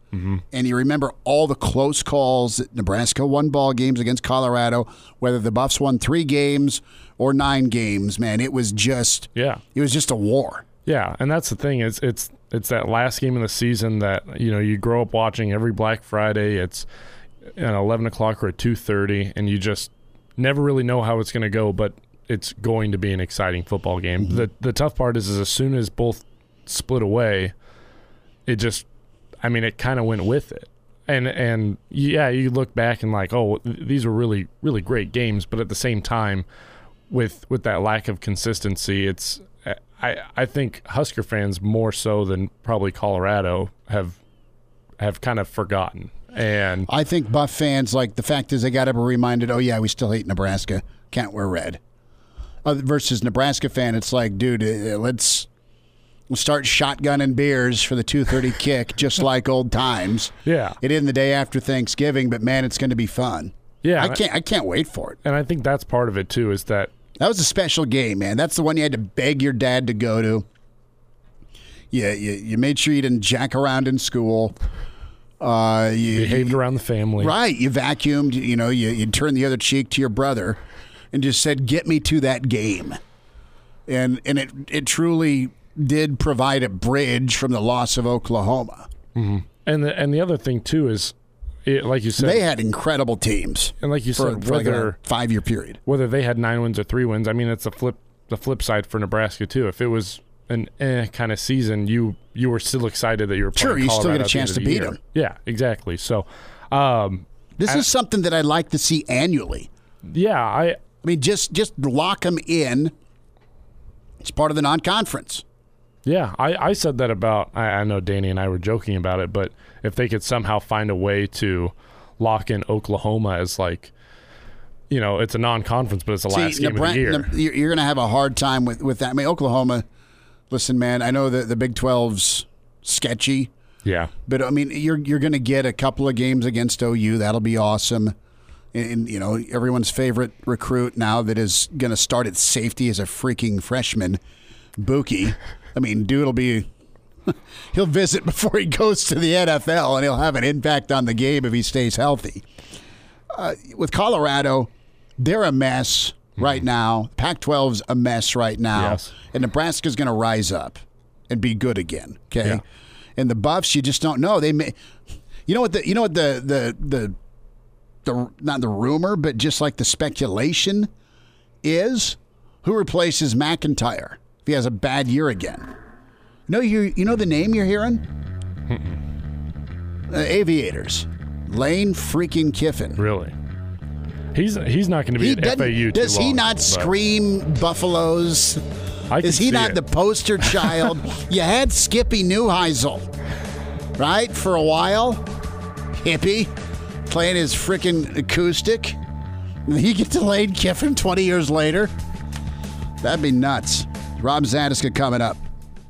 Mm-hmm. And you remember all the close calls that Nebraska won ball games against Colorado, whether the Buffs won three games or nine games, man, it was just yeah. it was just a war. Yeah, and that's the thing. It's it's it's that last game of the season that, you know, you grow up watching every Black Friday. It's at eleven o'clock or at two thirty, and you just never really know how it's going to go, but it's going to be an exciting football game. Mm-hmm. The the tough part is, is as soon as both split away, it just I mean, it kind of went with it. And, and yeah, you look back and like, oh, these were really, really great games. But at the same time, with with that lack of consistency, it's I, I think Husker fans more so than probably Colorado have have kind of forgotten. And I think Buff fans, like, the fact is they got to be reminded, oh, yeah, we still hate Nebraska. Can't wear red. Uh, versus Nebraska fan, it's like, dude, uh, let's... We'll start shotgunning beers for the two thirty kick, just like old times. Yeah. It in the day after Thanksgiving, but, man, it's going to be fun. Yeah. I can't I can't wait for it. And I think that's part of it, too, is that... That was a special game, man. That's the one you had to beg your dad to go to. Yeah, you, you made sure you didn't jack around in school. Uh, you Behaved you, around the family. Right. You vacuumed, you know, you, you turned the other cheek to your brother and just said, get me to that game. And, and it, it truly... did provide a bridge from the loss of Oklahoma. Mm-hmm. And the and the other thing too is, it, like you said, they had incredible teams. And like you for, said, for whether like a five year period, whether they had nine wins or three wins, I mean, it's the flip the flip side for Nebraska too. If it was an eh kind of season, you you were still excited that you were playing sure. You Colorado still get a at the chance end to of the beat year. them. Yeah, exactly. So, um, this I, is something that I'd like to see annually. Yeah, I. I mean, just just lock them in. It's part of the non-conference. Yeah, I, I said that about, I, I know Danny and I were joking about it, but if they could somehow find a way to lock in Oklahoma as like, you know, it's a non-conference, but it's the See, last game Nebra- of the year. Ne- you're going to have a hard time with, with that. I mean, Oklahoma, listen, man, I know that the Big twelve's sketchy. Yeah. But, I mean, you're you're going to get a couple of games against O U. That'll be awesome. And, and you know, everyone's favorite recruit now that is going to start at safety as a freaking freshman, Buki. I mean, dude will be – he'll visit before he goes to the N F L, and he'll have an impact on the game if he stays healthy. Uh, with Colorado, they're a mess right mm-hmm. now. Pac twelve's a mess right now. Yes. And Nebraska's going to rise up and be good again, okay? Yeah. And the Buffs, you just don't know. They may – you know what the – you know what the, the the the not the rumor, but just like the speculation is? Who replaces McIntyre if he has a bad year again? No, you you know the name you're hearing? uh, Aviators. Lane freaking Kiffin. Really? He's he's not going to be he at F A U too Does he long, not but scream Buffaloes? I Is he see not it. the poster child? You had Skippy Neuheisel, right, for a while? Hippie, playing his freaking acoustic. And he get to Lane Kiffin twenty years later? That'd be nuts. Rob Zatechka coming up.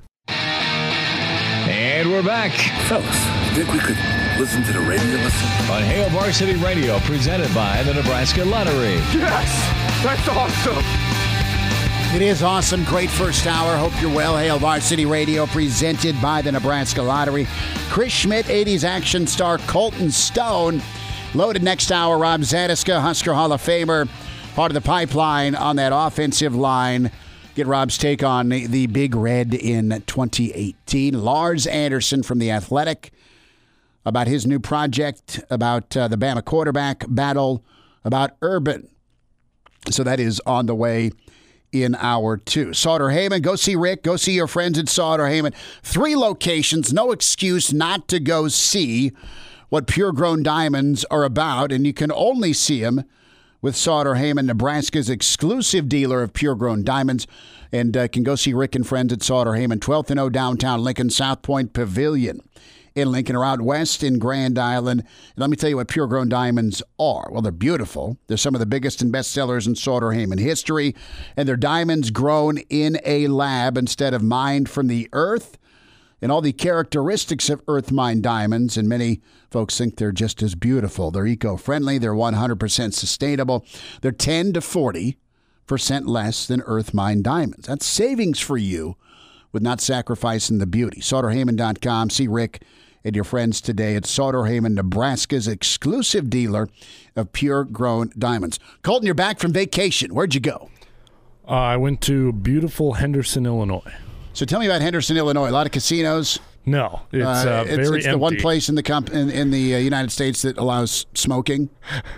And we're back Fellas, think we could listen to the radio listen? on Hail Varsity Radio, presented by the Nebraska Lottery. Yes! That's awesome! It is awesome. Great first hour. Hope you're well. Hail Varsity Radio, presented by the Nebraska Lottery. Chris Schmidt, eighties action star Colton Stone. Loaded next hour. Rob Zatechka, Husker Hall of Famer, part of the pipeline on that offensive line. Get Rob's take on the, the Big Red in twenty eighteen. Lars Anderson from The Athletic about his new project, about uh, the Bama quarterback battle, about Urban. So that is on the way in hour two. Sauter Heyman, go see Rick. Go see your friends at Sauter Heyman. Three locations, no excuse not to go see what Pure Grown Diamonds are about, and you can only see them with Sauter Heyman, Nebraska's exclusive dealer of Pure Grown Diamonds, and uh, can go see Rick and friends at Sauter Heyman, twelfth and O downtown Lincoln, South Point Pavilion in Lincoln, or out west in Grand Island. And let me tell you what Pure Grown Diamonds are. Well, they're beautiful. They're some of the biggest and best sellers in Sauter Heyman history, and they're diamonds grown in a lab instead of mined from the earth. And all the characteristics of earth mined diamonds, and many folks think they're just as beautiful. They're eco-friendly. They're one hundred percent sustainable. They're ten to forty percent less than earth mined diamonds. That's savings for you with not sacrificing the beauty. Sauter Heyman dot com. See Rick and your friends today at Sauterhaven, Nebraska's exclusive dealer of pure-grown diamonds. Colton, you're back from vacation. Where'd you go? Uh, I went to beautiful Henderson, Illinois. So tell me about Henderson, Illinois. A lot of casinos. No, it's, uh, uh, it's, very it's empty. the one place in the comp- in, in the uh, United States that allows smoking.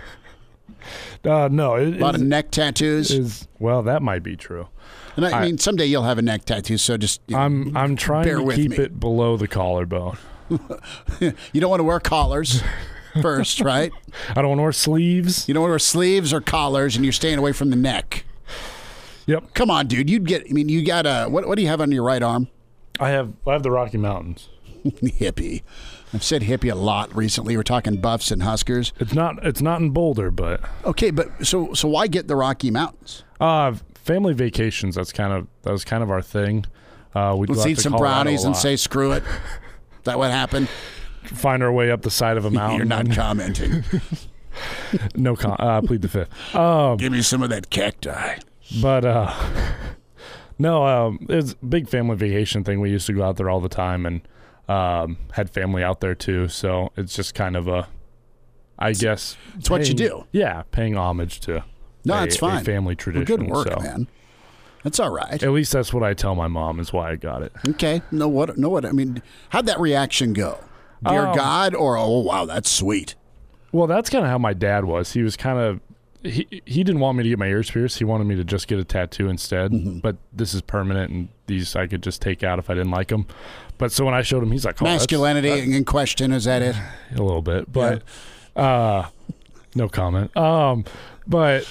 Uh, no, it, a lot of neck tattoos. Is, well, that might be true. And I, I I, mean, someday you'll have a neck tattoo. So just you know, I'm I'm trying bear to with keep me. it below the collarbone. You don't want to wear collars first, right? I don't want to wear sleeves. You don't want to wear sleeves or collars, and you're staying away from the neck. Yep. Come on, dude. You'd get. I mean, you got a. What? What do you have on your right arm? I have. I have the Rocky Mountains. Hippie. I've said hippie a lot recently. We're talking Buffs and Huskers. It's not. It's not in Boulder, but okay. But so so why get the Rocky Mountains? Uh, family vacations. That's kind of that was kind of our thing. Uh, we'd Let's go out eat to some Colorado brownies a and lot. say screw it. Is that what happened? Find our way up the side of a mountain. You're not commenting. No, com- uh, plead the fifth. Um, Give me some of that cacti. But uh, no, um, it's a big family vacation thing. We used to go out there all the time, and um, had family out there too. So it's just kind of a, I it's, guess it's what you do. Yeah, paying homage to no, a, it's fine. a family tradition. Well, good work, so. man. That's all right. At least that's what I tell my mom is why I got it. Okay. No, what? No, what? I mean, how'd that reaction go? Dear Um, God, or oh wow, that's sweet. Well, that's kind of how my dad was. He was kind of he he didn't want me to get my ears pierced. He wanted me to just get a tattoo instead. Mm-hmm. But this is permanent, and these I could just take out if I didn't like them. But so when I showed him, he's like, oh, masculinity that's, that's, in question. Is that it? A little bit, but yeah. uh, no comment. Um, but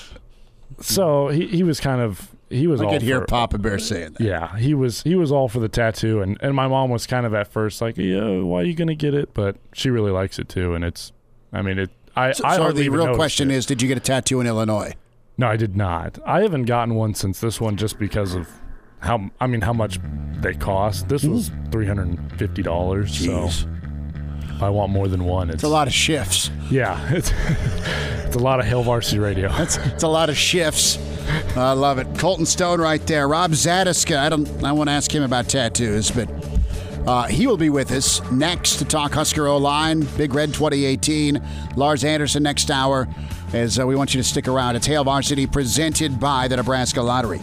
so he he was kind of. He was I all could hear for, Papa Bear saying that. Yeah, he was he was all for the tattoo, and, and my mom was kind of at first like, yeah, why are you gonna get it? But she really likes it too, and it's, I mean, it. I So, I so hardly the even real noticed question it. is, did you get a tattoo in Illinois? No, I did not. I haven't gotten one since this one, just because of how I mean how much they cost. This was three hundred and fifty dollars. So if I want more than one, it's, It's a lot of shifts. Yeah, it's it's a lot of Hail Varsity Radio. It's, it's a lot of shifts. I love it. Colton Stone right there. Rob Zadiska. I don't. I won't ask him about tattoos, but uh, he will be with us next to talk Husker O-line. Big Red twenty eighteen. Lars Anderson next hour. As uh, we want you to stick around. It's Hail Varsity presented by the Nebraska Lottery.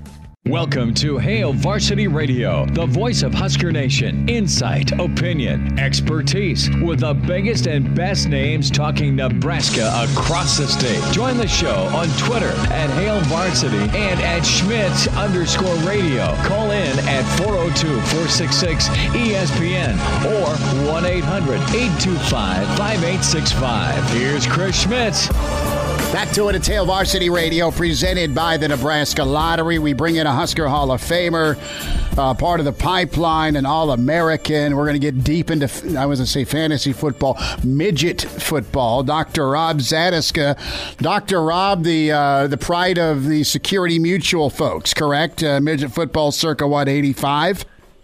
Welcome to Hail Varsity Radio, the voice of Husker Nation. Insight, opinion, expertise, with the biggest and best names talking Nebraska across the state. Join the show on Twitter at Hail Varsity and at Schmitz underscore radio. Call in at four oh two, four six six, E S P N or one eight hundred, eight two five, five eight six five. Here's Chris Schmitz. Back to it. It's Hail Varsity Radio presented by the Nebraska Lottery. We bring in a Husker Hall of Famer, uh, part of the pipeline, an All-American. We're going to get deep into, I was going to say fantasy football, midget football. Doctor Rob Zadiska. Doctor Rob, the uh, the pride of the Security Mutual folks, correct? Uh, midget football circa, what, eighty-five?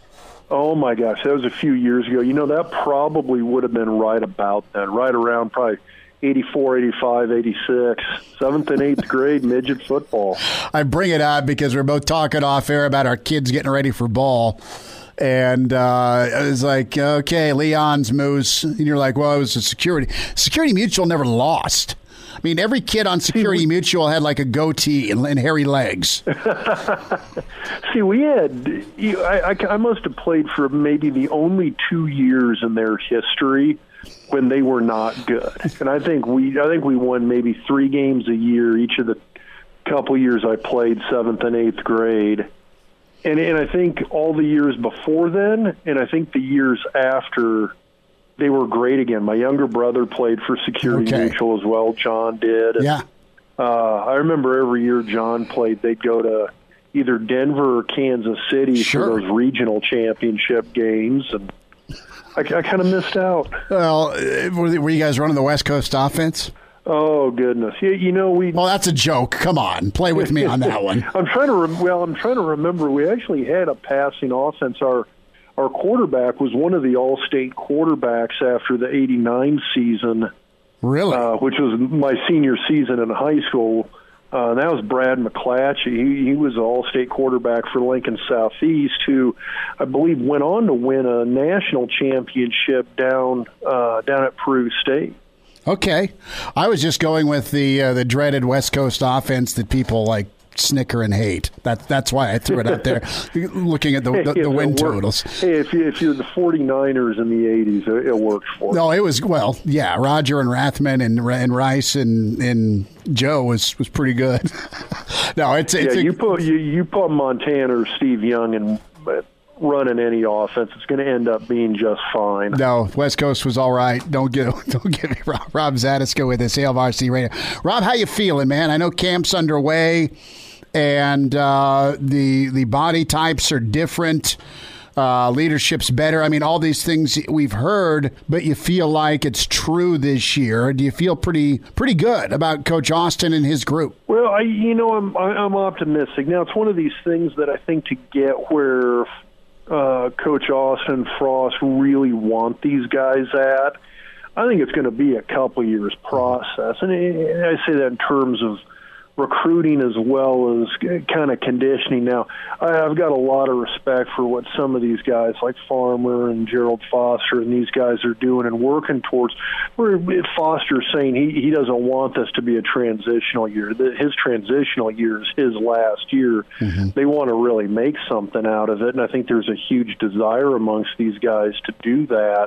Oh, my gosh. That was a few years ago. You know, that probably would have been right about then, right around probably eighty-four, eighty-five, eighty-six, seventh and eighth grade midget football. I bring it up because we're both talking off air about our kids getting ready for ball. And uh, it was like, okay, Leon's Moose. And you're like, well, it was a security. Security Mutual never lost. I mean, every kid on Security Mutual had like a goatee and, and hairy legs. See, we had, I, I, I must have played for maybe the only two years in their history when they were not good. And I think we I think we won maybe three games a year each of the couple years I played seventh and eighth grade. And and I think all the years before then, and I think the years after, they were great again. My younger brother played for Security okay. Mutual as well. John did. Yeah. Uh, I remember every year John played, they'd go to either Denver or Kansas City sure. for those regional championship games, and I, I kind of missed out. Well, were you guys running the West Coast offense? Oh goodness! Yeah, you know we. Well, that's a joke. Come on, play with me on that one. I'm trying to. Rem- well, I'm trying to remember. We actually had a passing offense. Our our quarterback was one of the All-State quarterbacks after the eighty-nine season. Really? Uh, which was my senior season in high school. Uh, that was Brad McClatchy. He, he was an all-state quarterback for Lincoln Southeast, who I believe went on to win a national championship down uh, down at Peru State. Okay, I was just going with the uh, the dreaded West Coast offense that people like snicker and hate. That that's why I threw it out there. Looking at the the, the win totals. Hey, if you if you're the 49ers in the eighties, it, it worked for you. No, it was well, yeah. Roger and Rathman and and Rice and and Joe was was pretty good. no, it's, it's yeah. a, You put you you put Montana or Steve Young and running any offense, it's going to end up being just fine. No, West Coast was all right. Don't get don't get me wrong. Rob Zadisko with his Hail Varsity Radio. Rob, how you feeling, man? I know camp's underway. And uh, the the body types are different. Uh, leadership's better. I mean, all these things we've heard, but you feel like it's true this year. Do you feel pretty pretty good about Coach Austin and his group? Well, I, you know, I'm I'm optimistic. Now, it's one of these things that I think to get where uh, Coach Austin and Frost really want these guys at, I think it's going to be a couple years process. And I say that in terms of recruiting as well as kind of conditioning. Now, I've got a lot of respect for what some of these guys like Farmer and Gerald Foster and these guys are doing and working towards. Where Foster's saying he, he doesn't want this to be a transitional year. His transitional year is his last year. Mm-hmm. They want to really make something out of it, and I think there's a huge desire amongst these guys to do that.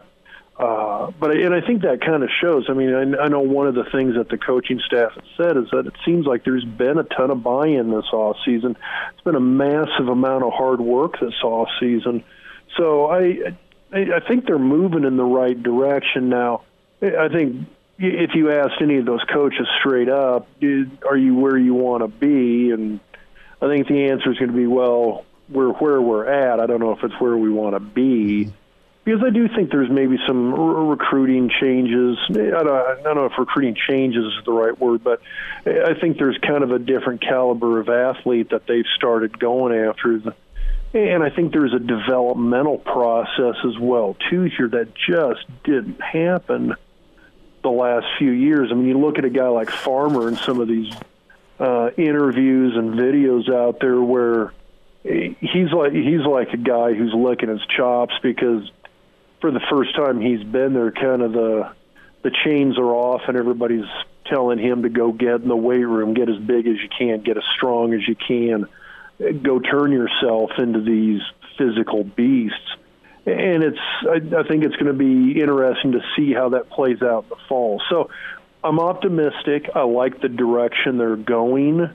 Uh, but and I think that kind of shows. I mean, I, I know one of the things that the coaching staff has said is that it seems like there's been a ton of buy-in this off season. It's been a massive amount of hard work this off season. So I, I I think they're moving in the right direction now. I think if you asked any of those coaches straight up, are you where you want to be? And I think the answer is going to be, well, we're where we're at. I don't know if it's where we want to be. Because I do think there's maybe some r- recruiting changes. I don't, I don't know if recruiting changes is the right word, but I think there's kind of a different caliber of athlete that they've started going after. And I think there's a developmental process as well, too, here that just didn't happen the last few years. I mean, you look at a guy like Farmer and some of these uh, interviews and videos out there where he's like he's like a guy who's licking his chops because for the first time he's been there, kind of the the chains are off and everybody's telling him to go get in the weight room, get as big as you can, get as strong as you can, go turn yourself into these physical beasts. And it's I, I think it's going to be interesting to see how that plays out in the fall. So I'm optimistic. I like the direction they're going.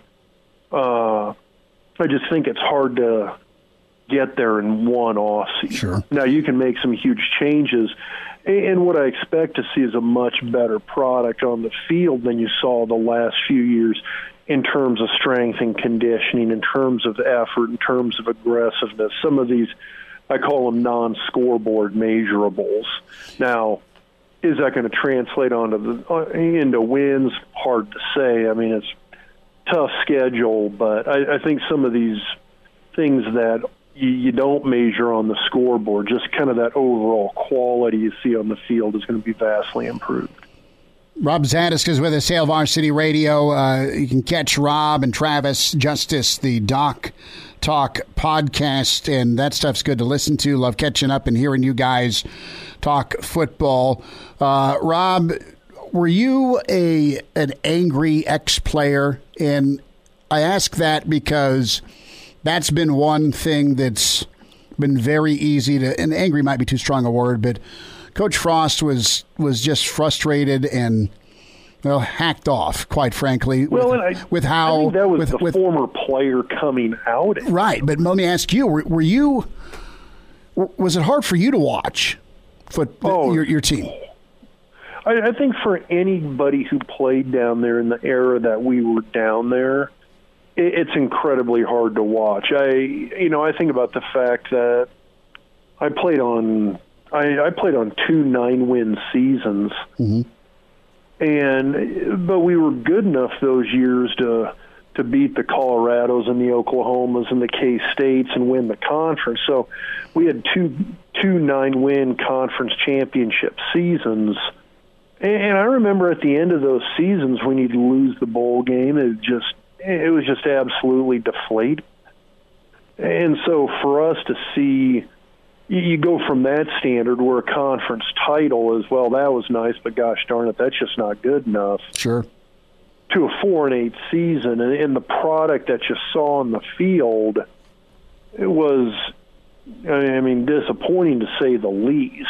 Uh, I just think it's hard to get there in one off season. Sure. Now you can make some huge changes, and what I expect to see is a much better product on the field than you saw the last few years in terms of strength and conditioning, in terms of effort, in terms of aggressiveness. Some of these, I call them non-scoreboard measurables. Now, is that going to translate onto the into wins? Hard to say. I mean, it's a tough schedule, but I, I think some of these things that you, you don't measure on the scoreboard, just kind of that overall quality you see on the field is going to be vastly improved. Rob Zadisk is with us, Hail Varsity Radio. Uh, you can catch Rob and Travis Justice, the Doc Talk podcast, and that stuff's good to listen to. Love catching up and hearing you guys talk football. Uh, Rob, were you a an angry ex-player? And I ask that because that's been one thing that's been very easy to, and angry might be too strong a word, but Coach Frost was was just frustrated and, well, hacked off, quite frankly, well, with, and I, with how... I think that was with, the with, former player coming out. Right, but let me ask you, were, were you... Was it hard for you to watch foot, oh, your, your team? I, I think for anybody who played down there in the era that we were down there, it, it's incredibly hard to watch. I, you know, I think about the fact that I played on... I, I played on two nine-win seasons, mm-hmm. and but we were good enough those years to to beat the Colorados and the Oklahomas and the K-States and win the conference. So we had two two nine-win conference championship seasons, and I remember at the end of those seasons when you'd lose the bowl game, it just it was just absolutely deflating. And so for us to see, you go from that standard where a conference title is, well, that was nice, but gosh darn it, that's just not good enough. Sure. To a four and eight season, and, and the product that you saw on the field, it was, I mean, disappointing to say the least.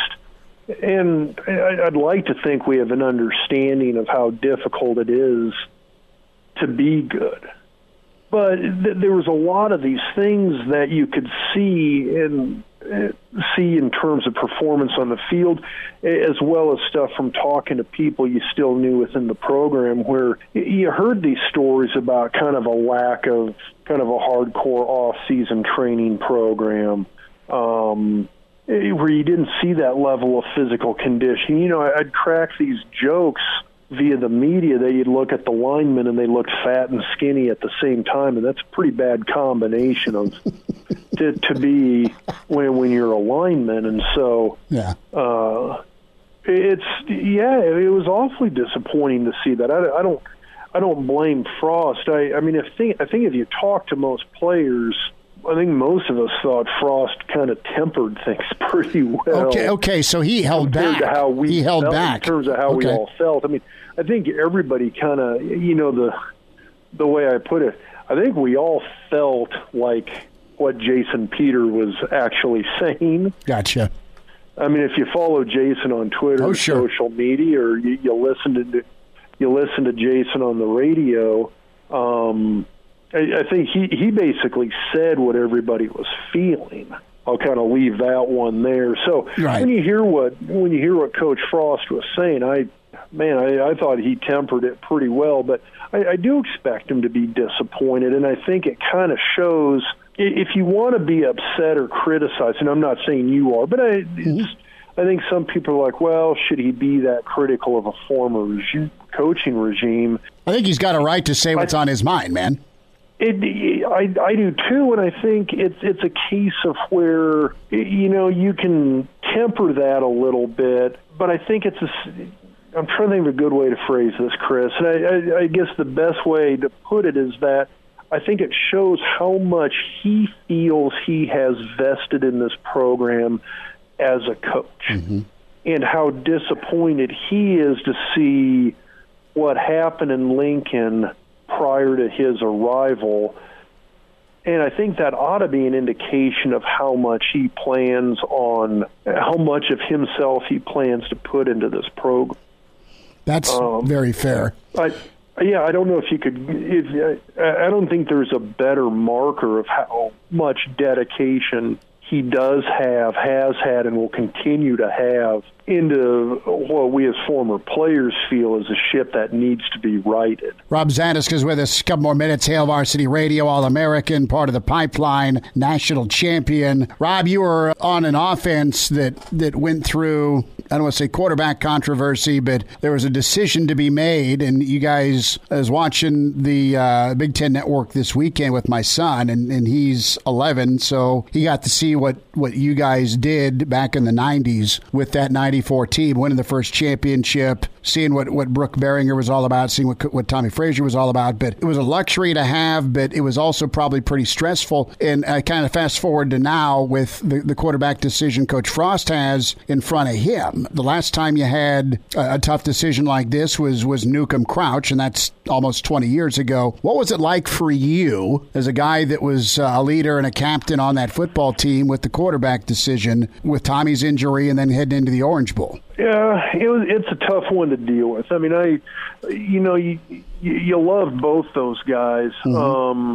And I'd like to think we have an understanding of how difficult it is to be good. But th- there was a lot of these things that you could see and uh, see in terms of performance on the field, as well as stuff from talking to people you still knew within the program, where you heard these stories about kind of a lack of kind of a hardcore off-season training program, um, where you didn't see that level of physical conditioning. You know, I'd crack these jokes via the media that you'd look at the linemen and they looked fat and skinny at the same time, and that's a pretty bad combination of to, to be when when you're a lineman. And so, yeah, uh, it's yeah, it was awfully disappointing to see that. I, I don't I don't blame Frost. I I mean, if think I think if you talk to most players, I think most of us thought Frost kind of tempered things pretty well. Okay, okay, so he held back. To how we he held felt, back in terms of how okay. we all felt. I mean, I think everybody kind of, you know, the the way I put it, I think we all felt like what Jason Peter was actually saying. Gotcha. I mean, if you follow Jason on Twitter, oh, or sure. social media, or you, you listen to you listen to Jason on the radio. Um, I, I think he, he basically said what everybody was feeling. I'll kind of leave that one there. So right. when you hear what when you hear what Coach Frost was saying, I man, I, I thought he tempered it pretty well. But I, I do expect him to be disappointed, and I think it kind of shows. If you want to be upset or criticize, and I'm not saying you are, but I, it's, I think some people are like, well, should he be that critical of a former regime, coaching regime? I think he's got a right to say what's I, on his mind, man. It, I, I do too, and I think it's it's a case of where, you know, you can temper that a little bit, but I think it's a, I'm trying to think of a good way to phrase this, Chris, and I, I, I guess the best way to put it is that I think it shows how much he feels he has vested in this program as a coach, mm-hmm. and how disappointed he is to see what happened in Lincoln prior to his arrival. And I think that ought to be an indication of how much he plans on, how much of himself he plans to put into this program. That's um, very fair. I, yeah, I don't know if you could, if, I don't think there's a better marker of how much dedication he does have, has had, and will continue to have into what we as former players feel is a ship that needs to be righted. Rob Zatechka is with us. A couple more minutes. Hail Varsity Radio, All-American, part of the Pipeline, national champion. Rob, you were on an offense that, that went through, I don't want to say quarterback controversy, but there was a decision to be made, and you guys, I was watching the uh, Big Ten Network this weekend with my son, and, and he's eleven, so he got to see what, what you guys did back in the nineties with that ninety-four team, winning the first championship, seeing what, what Brooke Beringer was all about, seeing what, what Tommy Frazier was all about. But it was a luxury to have, but it was also probably pretty stressful. And I kind of fast forward to now with the, the quarterback decision Coach Frost has in front of him. The last time you had a, a tough decision like this was, was Newcomb Crouch, and that's almost twenty years ago. What was it like for you as a guy that was a leader and a captain on that football team with the quarterback decision with Tommy's injury and then heading into the Orange Bowl? Yeah, it was, it's a tough one to deal with. I mean, I, you know, you you, you loved both those guys. Mm-hmm. Um,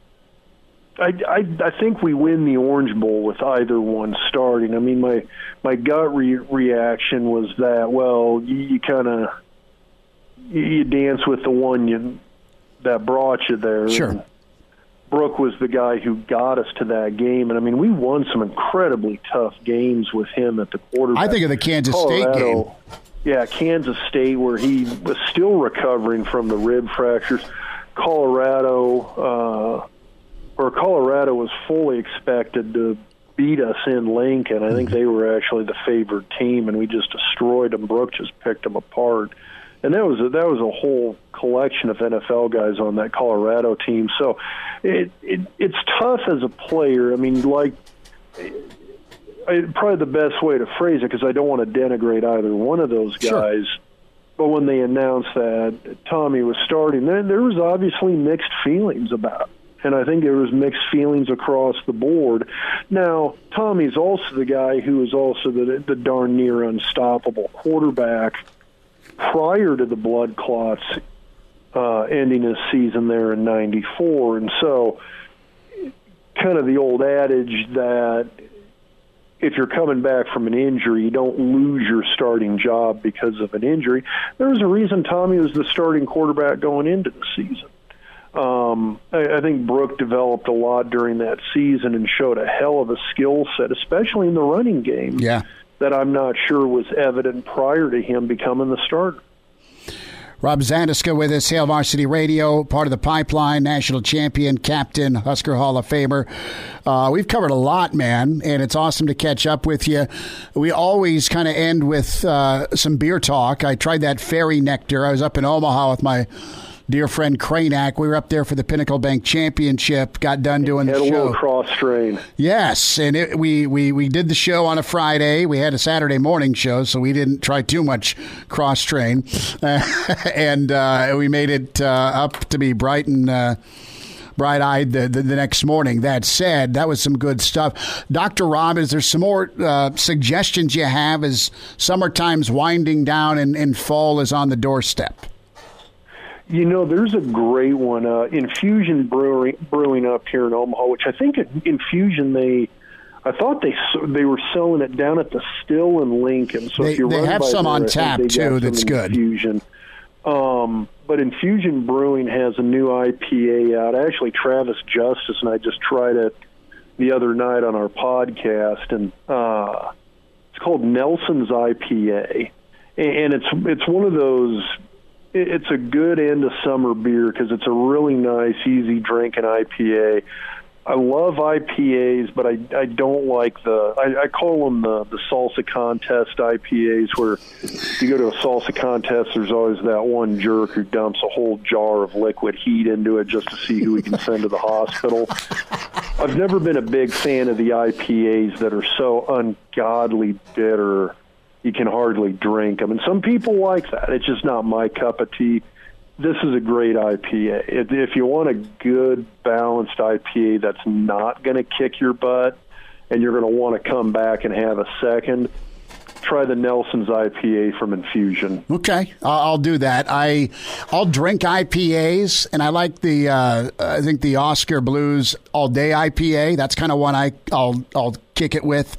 I, I I think we win the Orange Bowl with either one starting. I mean, my my gut re- reaction was that, well, you, you kind of you, you dance with the one you that brought you there. Sure. And Brooke was the guy who got us to that game, and I mean, we won some incredibly tough games with him at the quarterback. I think of the Kansas Colorado, State game. Yeah, Kansas State, where he was still recovering from the rib fractures. Colorado, uh, or Colorado was fully expected to beat us in Lincoln. I think they were actually the favored team, and we just destroyed them. Brooke just picked them apart. And that was a, that was a whole collection of N F L guys on that Colorado team. So it, it it's tough as a player. I mean, like, I, probably the best way to phrase it, because I don't want to denigrate either one of those guys. Sure. But when they announced that Tommy was starting, there, there was obviously mixed feelings about it. And I think there was mixed feelings across the board. Now, Tommy's also the guy who is also the, the darn near unstoppable quarterback prior to the blood clots uh, ending his season there in ninety-four. And so kind of the old adage that if you're coming back from an injury, you don't lose your starting job because of an injury. There was a reason Tommy was the starting quarterback going into the season. Um, I, I think Brooke developed a lot during that season and showed a hell of a skill set, especially in the running game, yeah. that I'm not sure was evident prior to him becoming the starter. Rob Zatechka with us, Hail Varsity Radio, part of the Pipeline, national champion, captain, Husker Hall of Famer. Uh, we've covered a lot, man, and it's awesome to catch up with you. We always kind of end with uh, some beer talk. I tried that Fairy Nectar. I was up in Omaha with my dear friend Cranack. We were up there for the Pinnacle Bank Championship, got done doing the show. Had a little cross-strain. Yes, and it, we, we, we did the show on a Friday. We had a Saturday morning show, so we didn't try too much cross-strain. Uh, and uh, we made it uh, up to be bright and uh, bright-eyed the, the, the next morning. That said, that was some good stuff. Doctor Rob, is there some more uh, suggestions you have as summertime's winding down and, and fall is on the doorstep? You know, there's a great one, uh, Infusion Brewing, brewing up here in Omaha, which I think Infusion, they, I thought they they were selling it down at the Still in Lincoln. So they if you they run have by some there, on tap too. That's good. Infusion. Um, but Infusion Brewing has a new I P A out. Actually, Travis Justice and I just tried it the other night on our podcast, and uh, it's called Nelson's I P A, and it's it's one of those. It's a good end of summer beer because it's a really nice, easy drinking I P A. I love I P As, but I, I don't like the, I, I call them the, the salsa contest I P As, where you go to a salsa contest, there's always that one jerk who dumps a whole jar of liquid heat into it just to see who he can send to the hospital. I've never been a big fan of the I P As that are so ungodly bitter you can hardly drink them. And some people like that. It's just not my cup of tea. This is a great I P A. If you want a good, balanced I P A that's not going to kick your butt and you're going to want to come back and have a second, try the Nelson's I P A from Infusion. Okay, I'll do that. I, I'll drink I P As, and I like the, uh, I think the Oscar Blues All Day I P A. That's kind of one I, I'll, I'll kick it with.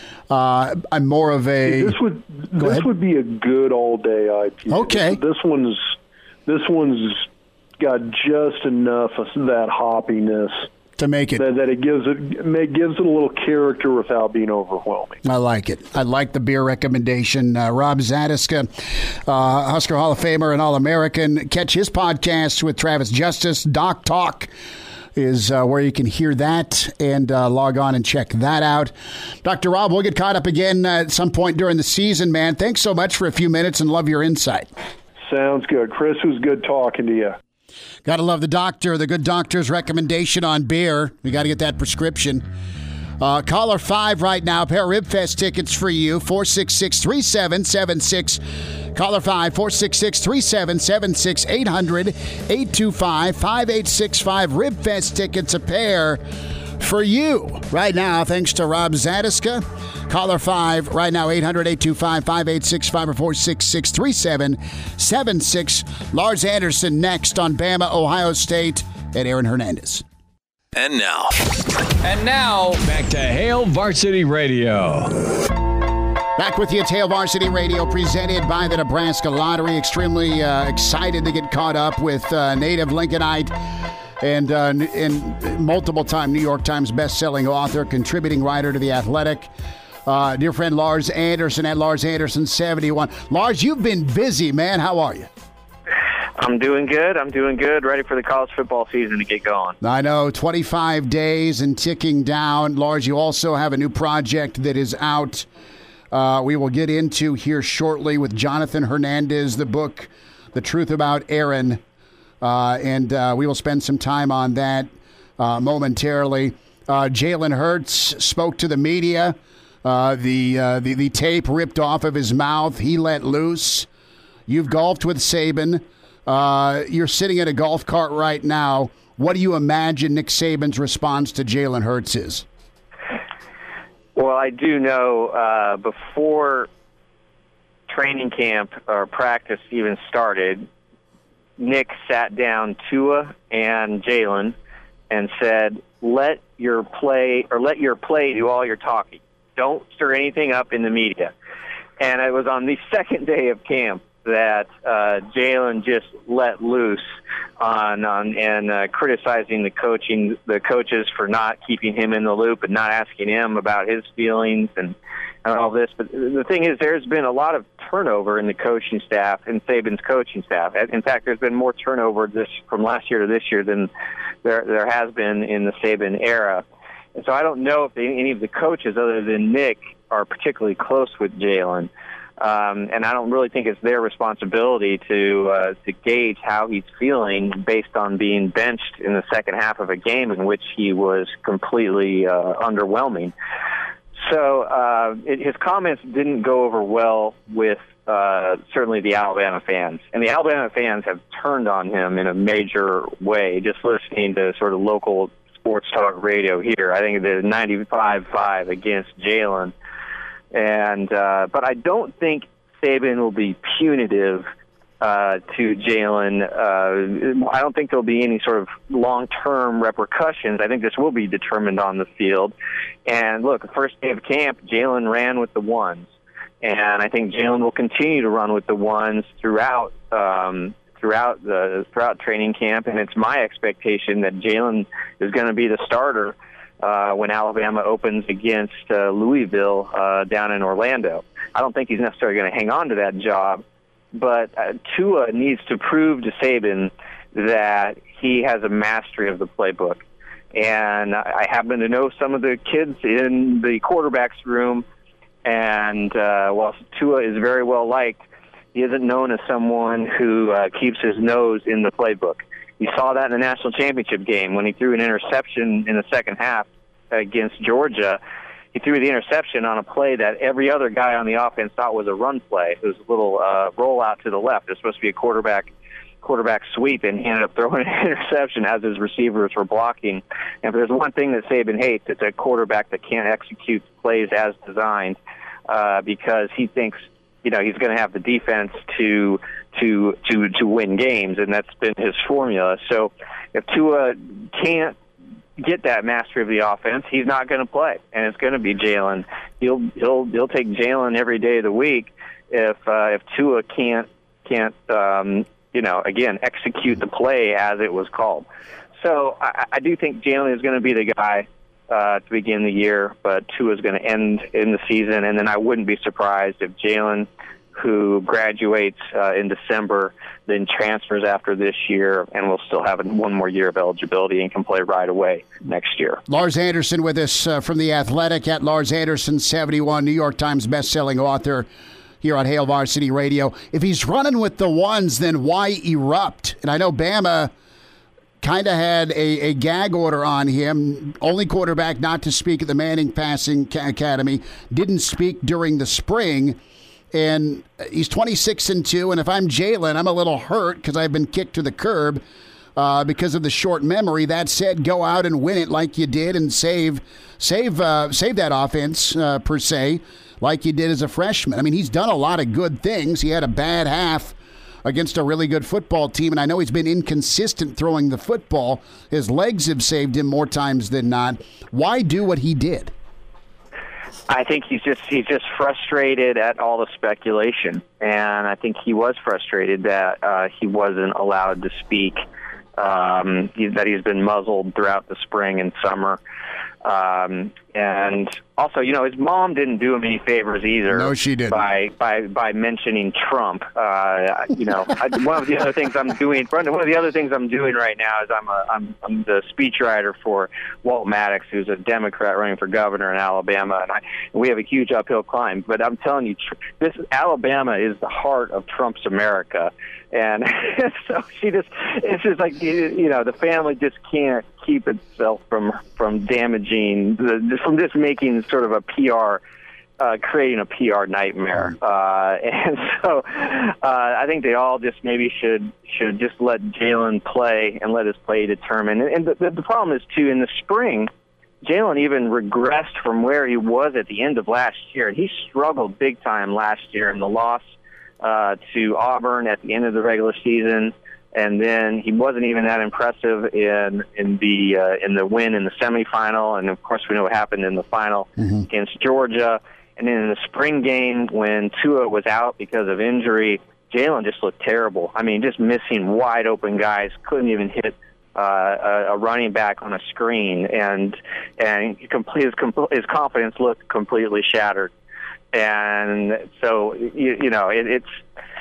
Uh, I'm more of a. This would this ahead. would be a good all day I P A. Okay. This, this one's this one's got just enough of that hoppiness to make it that, that it gives it it gives it a little character without being overwhelming. I like it. I like the beer recommendation. Uh, Rob Zatechka, uh, Husker Hall of Famer and All-American. Catch his podcast with Travis Justice. Doc Talk is uh, where you can hear that and uh, log on and check that out. Doctor Rob, we'll get caught up again uh, at some point during the season, man. Thanks so much for a few minutes and love your insight. Sounds good. Chris, it was good talking to you. Got to love the doctor, the good doctor's recommendation on beer. We got to get that prescription. Uh, caller five right now. Pair of Ribfest tickets for you. four six six, three seven seven six. Caller five, four six six, three seven seven six, eight hundred, eight two five, five eight six five. Ribfest tickets a pair for you right now, thanks to Rob Zatechka. Caller five right now, eight hundred, eight two five, five eight six five or four six six, three seven seven six. Lars Anderson next on Bama, Ohio State, and Aaron Hernandez. And now. And now, back to Hail Varsity Radio. Back with you at Hail Varsity Radio, presented by the Nebraska Lottery. Extremely uh, excited to get caught up with uh, native Lincolnite and, uh, and multiple-time New York Times best-selling author, contributing writer to The Athletic, uh, dear friend Lars Anderson at Lars Anderson seventy-one. Lars, you've been busy, man. How are you? I'm doing good. I'm doing good. Ready for the college football season to get going. I know, twenty-five days and ticking down. Lars, you also have a new project that is out. Uh, we will get into here shortly with Jonathan Hernandez, the book the truth about Aaron, uh, and uh, we will spend some time on that uh, momentarily. Uh, Jalen Hurts spoke to the media. Uh, the, uh, the the tape ripped off of his mouth. He let loose. You've golfed with Saban. Uh, you're sitting in a golf cart right now. What do you imagine Nick Saban's response to Jalen Hurts is? Well, I do know uh, before training camp or practice even started, Nick sat down Tua and Jalen and said, "Let your play or let your play do all your talking. Don't stir anything up in the media." And it was on the second day of camp that uh, Jalen just let loose on on and uh, criticizing the coaching the coaches for not keeping him in the loop and not asking him about his feelings and, and all this. But the thing is, there's been a lot of turnover in the coaching staff, in Saban's coaching staff. In fact, there's been more turnover this from last year to this year than there there has been in the Saban era. And so I don't know if any of the coaches other than Nick are particularly close with Jalen. Um, and I don't really think it's their responsibility to uh, to gauge how he's feeling based on being benched in the second half of a game in which he was completely uh, underwhelming. So uh, it, his comments didn't go over well with uh, certainly the Alabama fans. And the Alabama fans have turned on him in a major way, just listening to sort of local sports talk radio here. I think they're ninety-five five against Jalen. And uh, but I don't think Saban will be punitive uh, to Jalen. Uh, I don't think there'll be any sort of long-term repercussions. I think this will be determined on the field. And look, the first day of camp, Jalen ran with the ones, and I think Jalen will continue to run with the ones throughout um, throughout the throughout training camp. And it's my expectation that Jalen is going to be the starter Uh, when Alabama opens against uh, Louisville uh, down in Orlando. I don't think he's necessarily going to hang on to that job, but uh, Tua needs to prove to Saban that he has a mastery of the playbook. And I happen to know some of the kids in the quarterback's room, and uh, while Tua is very well liked, he isn't known as someone who uh, keeps his nose in the playbook. You saw that in the national championship game when he threw an interception in the second half against Georgia. He threw the interception on a play that every other guy on the offense thought was a run play. It was a little uh, rollout to the left. It was supposed to be a quarterback quarterback sweep, and he ended up throwing an interception as his receivers were blocking. And if there's one thing that Saban hates, it's a quarterback that can't execute plays as designed uh, because he thinks, you know, he's going to have the defense to to to to win games, and that's been his formula. So if Tua can't get that mastery of the offense, he's not going to play, and it's going to be Jalen. He'll he'll he'll take Jalen every day of the week if uh, if Tua can't can't um, you know again execute the play as it was called. So I, I do think Jalen is going to be the guy uh, to begin the year, but Tua is going to end in the season, and then I wouldn't be surprised if Jalen, who graduates uh, in December, then transfers after this year, and will still have one more year of eligibility and can play right away next year. Lars Anderson with us uh, from The Athletic at Lars Anderson seventy-one, New York Times bestselling author here on Hail Varsity Radio. If he's running with the ones, then why erupt? And I know Bama kind of had a, a gag order on him, only quarterback not to speak at the Manning Passing Academy, didn't speak during the spring. And he's twenty-six and two, and if I'm Jalen, I'm a little hurt because I've been kicked to the curb uh, because of the short memory. That said, go out and win it like you did and save save uh, save that offense, uh, per se, like you did as a freshman. I mean, he's done a lot of good things. He had a bad half against a really good football team, and I know he's been inconsistent throwing the football. His legs have saved him more times than not. Why do what he did? I think he's just he's just frustrated at all the speculation, and I think he was frustrated that uh, he wasn't allowed to speak, um, he, that he's been muzzled throughout the spring and summer. Um, And also, you know, his mom didn't do him any favors either. No, she didn't. By by by mentioning Trump. Uh, you know, I, one of the other things I'm doing. One of the other things I'm doing right now is I'm a I'm, I'm the speechwriter for Walt Maddox, who's a Democrat running for governor in Alabama, and I we have a huge uphill climb. But I'm telling you, this Alabama is the heart of Trump's America, and so she just it's just like you know the family just can't keep itself from from damaging the from just making sort of a P R, uh, creating a P R nightmare. Uh, and so uh, I think they all just maybe should should just let Jalen play and let his play determine. And, and the, the problem is, too, in the spring, Jalen even regressed from where he was at the end of last year. And he struggled big time last year in the loss uh, to Auburn at the end of the regular season. And then he wasn't even that impressive in in the uh, in the win in the semifinal, and of course we know what happened in the final mm-hmm. against Georgia. And then in the spring game when Tua was out because of injury, Jalen just looked terrible. I mean, just missing wide open guys, couldn't even hit uh, a, a running back on a screen, and and his his confidence looked completely shattered. And so you, you know it, it's.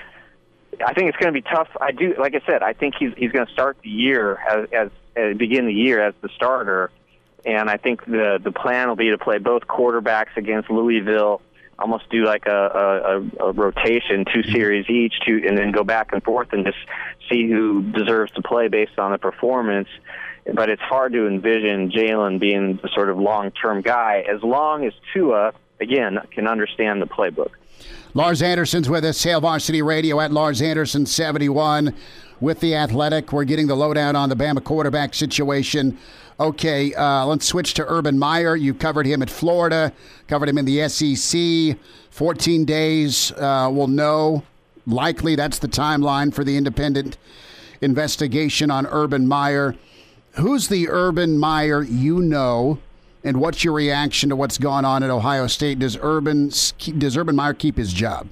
I think it's going to be tough. I do, like I said, I think he's he's going to start the year as, as, as begin the year as the starter, and I think the the plan will be to play both quarterbacks against Louisville, almost do like a, a, a rotation, two series each, two, and then go back and forth and just see who deserves to play based on the performance. But it's hard to envision Jalen being the sort of long-term guy as long as Tua, again, can understand the playbook. Lars Anderson's with us, Hail Varsity Radio at Lars Anderson seventy-one with The Athletic. We're getting the lowdown on the Bama quarterback situation. Okay, uh, let's switch to Urban Meyer. You covered him at Florida, covered him in the S E C. fourteen days, uh, we'll know. Likely that's the timeline for the independent investigation on Urban Meyer. Who's the Urban Meyer you know? And what's your reaction to what's gone on at Ohio State? Does Urban does Urban Meyer keep his job?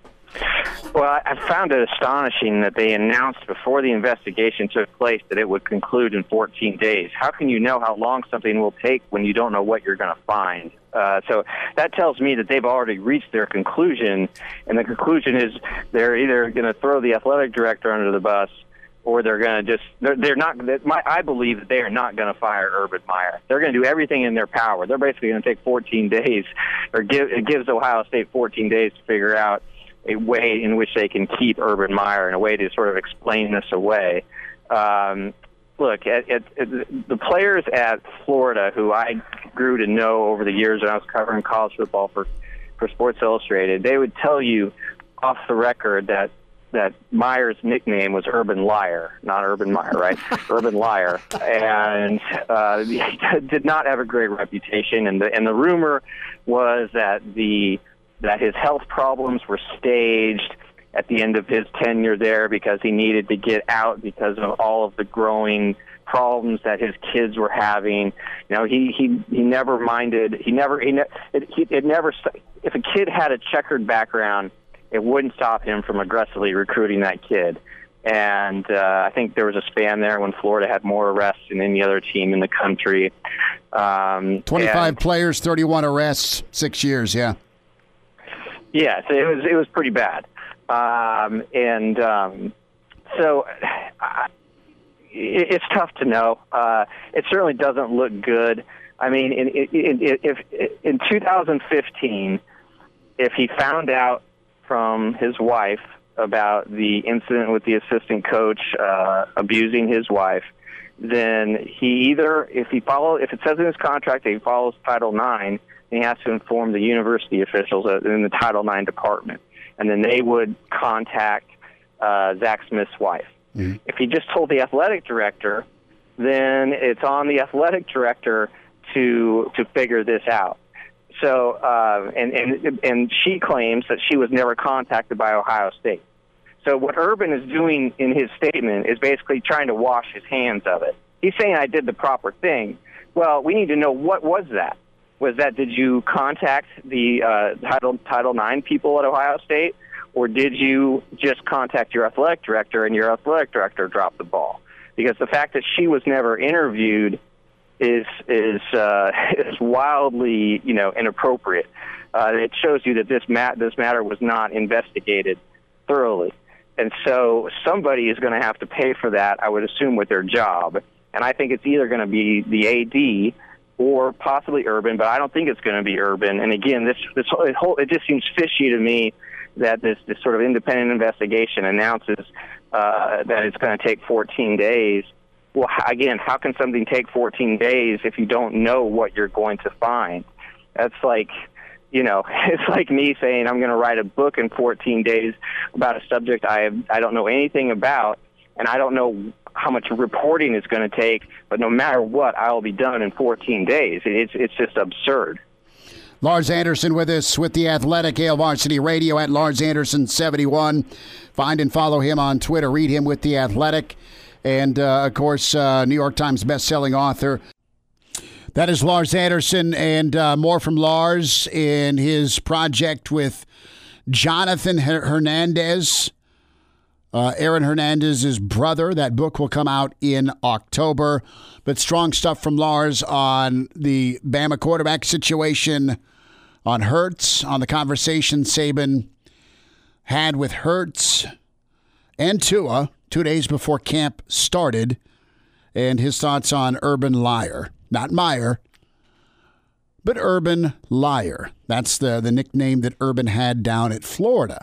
Well, I found it astonishing that they announced before the investigation took place that it would conclude in fourteen days. How can you know how long something will take when you don't know what you're going to find? Uh, so that tells me that they've already reached their conclusion, and the conclusion is they're either going to throw the athletic director under the bus, or they're going to just, they're, they're not, my, I believe that they are not going to fire Urban Meyer. They're going to do everything in their power. They're basically going to take fourteen days, or give, it gives Ohio State fourteen days to figure out a way in which they can keep Urban Meyer and a way to sort of explain this away. Um, look, at, at, at the players at Florida who I grew to know over the years when I was covering college football for, for Sports Illustrated, they would tell you off the record that that Meyer's nickname was Urban Liar, not Urban Meyer, right? Urban Liar, and uh, he did not have a great reputation. And the and the rumor was that the that his health problems were staged at the end of his tenure there because he needed to get out because of all of the growing problems that his kids were having. You know, he he he never minded. He never he, ne- it, he it never. If a kid had a checkered background, it wouldn't stop him from aggressively recruiting that kid. And uh, I think there was a span there when Florida had more arrests than any other team in the country. Um, twenty-five and, players, thirty-one arrests, six years, yeah. Yeah, so it was it was pretty bad. Um, and um, so uh, it, it's tough to know. Uh, it certainly doesn't look good. I mean, in, in, in, if in two thousand fifteen, if he found out from his wife about the incident with the assistant coach uh, abusing his wife, then he either, if he follow, if it says in his contract that he follows Title nine, then he has to inform the university officials in the Title nine department, and then they would contact uh, Zach Smith's wife. Mm-hmm. If he just told the athletic director, then it's on the athletic director to to figure this out. So, uh, and, and and she claims that she was never contacted by Ohio State. So what Urban is doing in his statement is basically trying to wash his hands of it. He's saying, I did the proper thing. Well, we need to know, what was that? Was that, did you contact the uh, Title Title nine people at Ohio State, or did you just contact your athletic director and your athletic director dropped the ball? Because the fact that she was never interviewed is is uh, is wildly, you know, inappropriate. Uh, it shows you that this mat this matter was not investigated thoroughly, and so somebody is going to have to pay for that, I would assume, with their job. And I think it's either going to be the A D or possibly Urban, but I don't think it's going to be Urban. And again, this this whole it just seems fishy to me that this this sort of independent investigation announces uh, that it's going to take fourteen days. Well, again, how can something take fourteen days if you don't know what you're going to find? That's like, you know, it's like me saying I'm going to write a book in fourteen days about a subject I have, I don't know anything about, and I don't know how much reporting it's going to take, but no matter what, I'll be done in fourteen days. It's it's just absurd. Lars Anderson with us with The Athletic, Hail Varsity Radio at Lars Anderson seventy-one. Find and follow him on Twitter. Read him with The Athletic. And, uh, of course, uh, New York Times bestselling author. That is Lars Anderson, and uh, more from Lars in his project with Jonathan Hernandez, uh, Aaron Hernandez's brother. That book will come out in October. But strong stuff from Lars on the Bama quarterback situation, on Hurts, on the conversation Saban had with Hurts and Tua two days before camp started, and his thoughts on Urban Liar. Not Meyer, but Urban Liar. That's the, the nickname that Urban had down at Florida.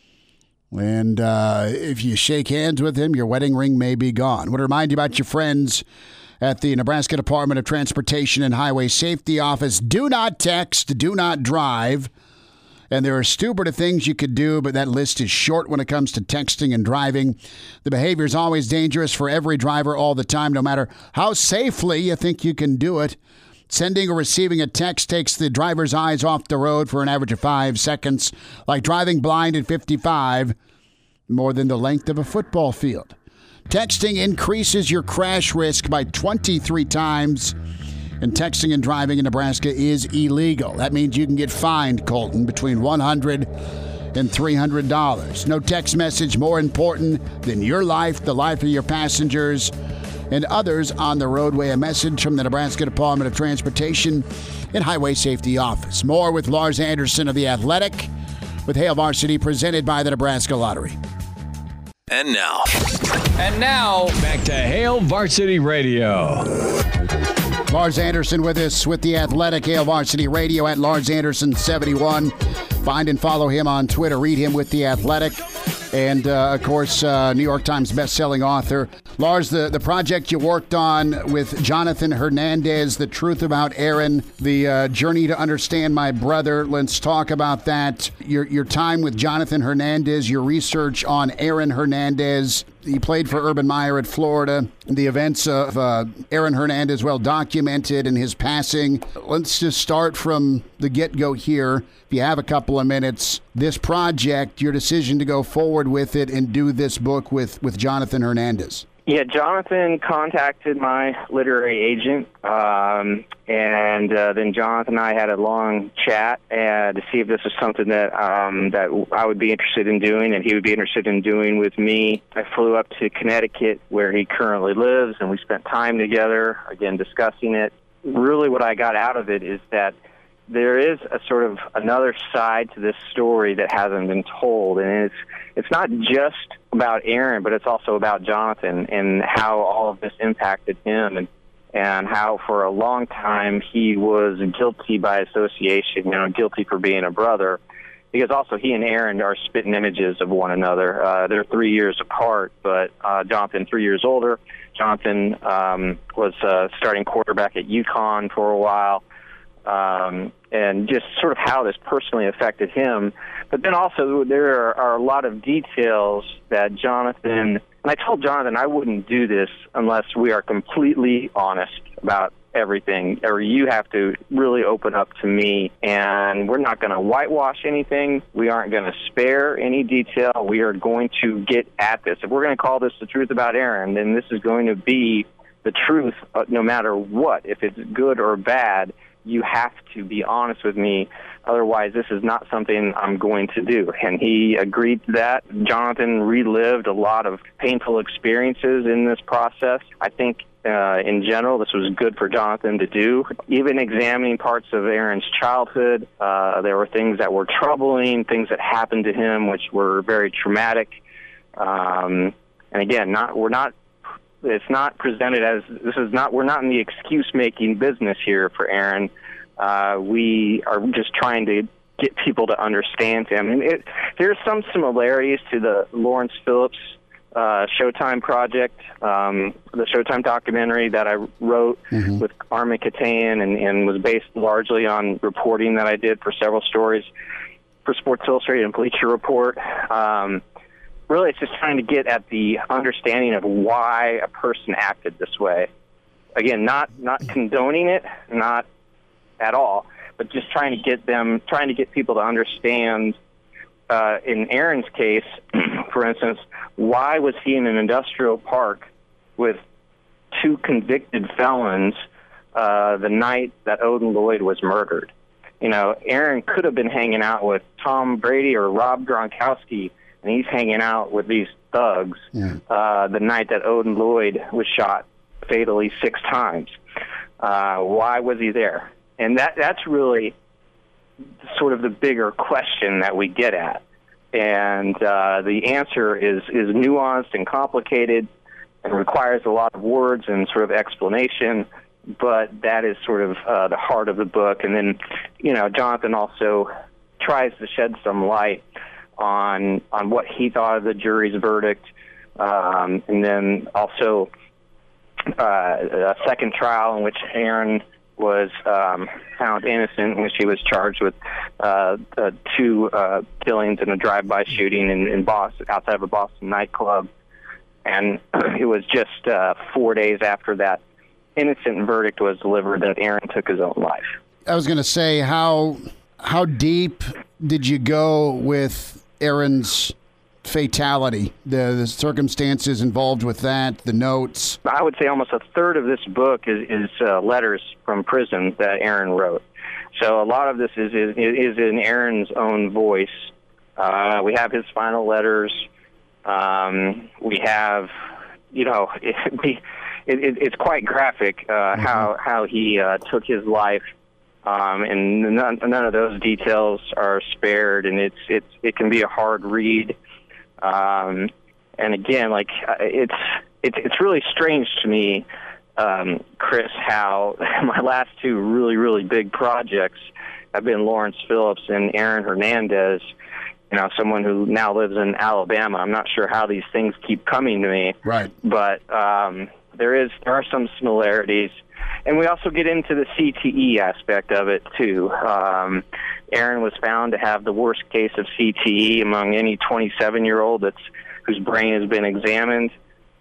And uh, if you shake hands with him, your wedding ring may be gone. I want to remind you about your friends at the Nebraska Department of Transportation and Highway Safety Office. Do not text, do not drive. And there are stupider things you could do, but that list is short when it comes to texting and driving. The behavior is always dangerous for every driver all the time, no matter how safely you think you can do it. Sending or receiving a text takes the driver's eyes off the road for an average of five seconds, like driving blind at fifty-five, more than the length of a football field. Texting increases your crash risk by twenty-three times. And texting and driving in Nebraska is illegal. That means you can get fined, Colton, between one hundred dollars and three hundred dollars. No text message more important than your life, the life of your passengers, and others on the roadway. A message from the Nebraska Department of Transportation and Highway Safety Office. More with Lars Anderson of The Athletic with Hail Varsity, presented by the Nebraska Lottery. And now. And now, back to Hail Varsity Radio. Lars Anderson with us with The Athletic, Hail Varsity Radio at Lars Anderson seventy-one. Find and follow him on Twitter. Read him with The Athletic. And, uh, of course, uh, New York Times bestselling author. Lars, the, the project you worked on with Jonathan Hernandez, The Truth About Aaron, the uh, journey to understand my brother. Let's talk about that. Your, your time with Jonathan Hernandez, your research on Aaron Hernandez. He played for Urban Meyer at Florida. The events of uh, Aaron Hernandez well documented in his passing. Let's just start from the get-go here. If you have a couple of minutes, this project, your decision to go forward with it and do this book with, with Jonathan Hernandez. Yeah, Jonathan contacted my literary agent, um, and uh, then Jonathan and I had a long chat uh, to see if this was something that um, that I would be interested in doing and he would be interested in doing with me. I flew up to Connecticut, where he currently lives, and we spent time together, again, discussing it. Really what I got out of it is that there is a sort of another side to this story that hasn't been told, and it's it's not just about Aaron, but it's also about Jonathan and how all of this impacted him, and and how for a long time he was guilty by association, you know, guilty for being a brother, because also he and Aaron are spitting images of one another. Uh, they're three years apart, but uh, Jonathan three years older. Jonathan um, was uh, starting quarterback at UConn for a while. Um, and just sort of how this personally affected him. But then also there are, are a lot of details that Jonathan, and I told Jonathan I wouldn't do this unless we are completely honest about everything, or you have to really open up to me, and we're not going to whitewash anything. We aren't going to spare any detail. We are going to get at this. If we're going to call this The Truth About Aaron, then this is going to be the truth uh, no matter what. If it's good or bad, you have to be honest with me. Otherwise, this is not something I'm going to do. And he agreed to that. Jonathan relived a lot of painful experiences in this process. I think uh, in general. This was good for Jonathan to do. Even examining parts of Aaron's childhood, uh, there were things that were troubling, things that happened to him which were very traumatic. Um, and again, not we're not. It's not presented as this is not. We're not in the excuse-making business here for Aaron. Uh, we are just trying to get people to understand him. And it, there's some similarities to the Lawrence Phillips uh, Showtime project, um, the Showtime documentary that I wrote mm-hmm. with Armin Katayan, and, and was based largely on reporting that I did for several stories for Sports Illustrated and Bleacher Report. Um, really, it's just trying to get at the understanding of why a person acted this way. Again, not not condoning it, not at all, but just trying to get them, trying to get people to understand, uh, in Aaron's case, for instance, why was he in an industrial park with two convicted felons uh, the night that Odin Lloyd was murdered? You know, Aaron could have been hanging out with Tom Brady or Rob Gronkowski, and he's hanging out with these thugs yeah. uh, the night that Odin Lloyd was shot fatally six times. Uh, why was he there? And that that's really sort of the bigger question that we get at. And uh, the answer is, is nuanced and complicated and requires a lot of words and sort of explanation, but that is sort of uh, the heart of the book. And then, you know, Jonathan also tries to shed some light on on what he thought of the jury's verdict, um, and then also uh, a second trial in which Aaron was um, found innocent, in which he was charged with uh, uh, two uh, killings and a drive-by shooting in, in Boston, outside of a Boston nightclub. And it was just uh, four days after that innocent verdict was delivered that Aaron took his own life. I was going to say, how how deep did you go with Aaron's fatality, the, the circumstances involved with that, the notes? I would say almost a third of this book is, is uh, letters from prison that Aaron wrote. So a lot of this is is, is in Aaron's own voice. Uh, we have his final letters. Um, we have, you know, it, it, it, it's quite graphic uh, mm-hmm. how how he uh, took his life. Um, and none, none of those details are spared, and it's it's it can be a hard read. Um, and again, like it's it's it's really strange to me, um, Chris, how my last two really really big projects have been Lawrence Phillips and Aaron Hernandez. You know, someone who now lives in Alabama. I'm not sure how these things keep coming to me. Right. But um, there is there are some similarities. And we also get into the C T E aspect of it, too. Um, Aaron was found to have the worst case of C T E among any twenty-seven-year-old that's whose brain has been examined.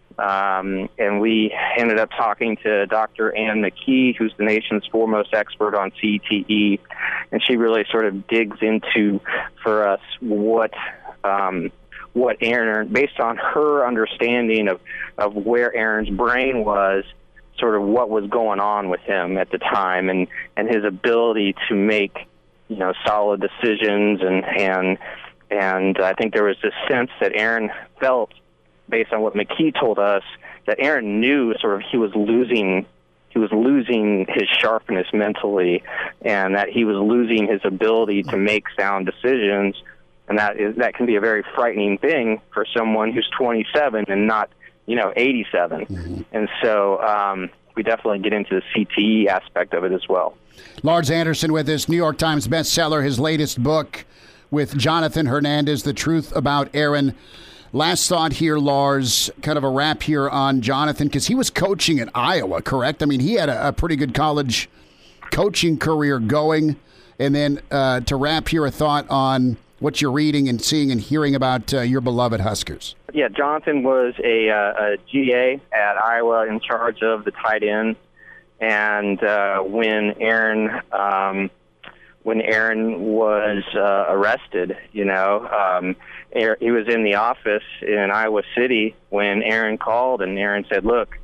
Um, and we ended up talking to Doctor Ann McKee, who's the nation's foremost expert on C T E. And she really sort of digs into, for us, what um, what Aaron, based on her understanding of, of where Aaron's brain was, sort of what was going on with him at the time, and, and his ability to make, you know, solid decisions. And, and, and I think there was this sense that Aaron felt, based on what McKee told us, that Aaron knew sort of he was losing, he was losing his sharpness mentally, and that he was losing his ability to make sound decisions. And that is, that can be a very frightening thing for someone who's twenty-seven and not, you know, eighty-seven. Mm-hmm. And so um, we definitely get into the C T E aspect of it as well. Lars Anderson with us, New York Times bestseller, his latest book with Jonathan Hernandez, The Truth About Aaron. Last thought here, Lars, kind of a wrap here on Jonathan, because he was coaching at Iowa, correct? I mean, he had a, a pretty good college coaching career going. And then uh, to wrap here, a thought on what you're reading and seeing and hearing about uh, your beloved Huskers. Yeah, Jonathan was a, uh, a G A at Iowa in charge of the tight end, and uh, when Aaron um, when Aaron was uh, arrested, you know, um, he was in the office in Iowa City when Aaron called, and Aaron said, "Look,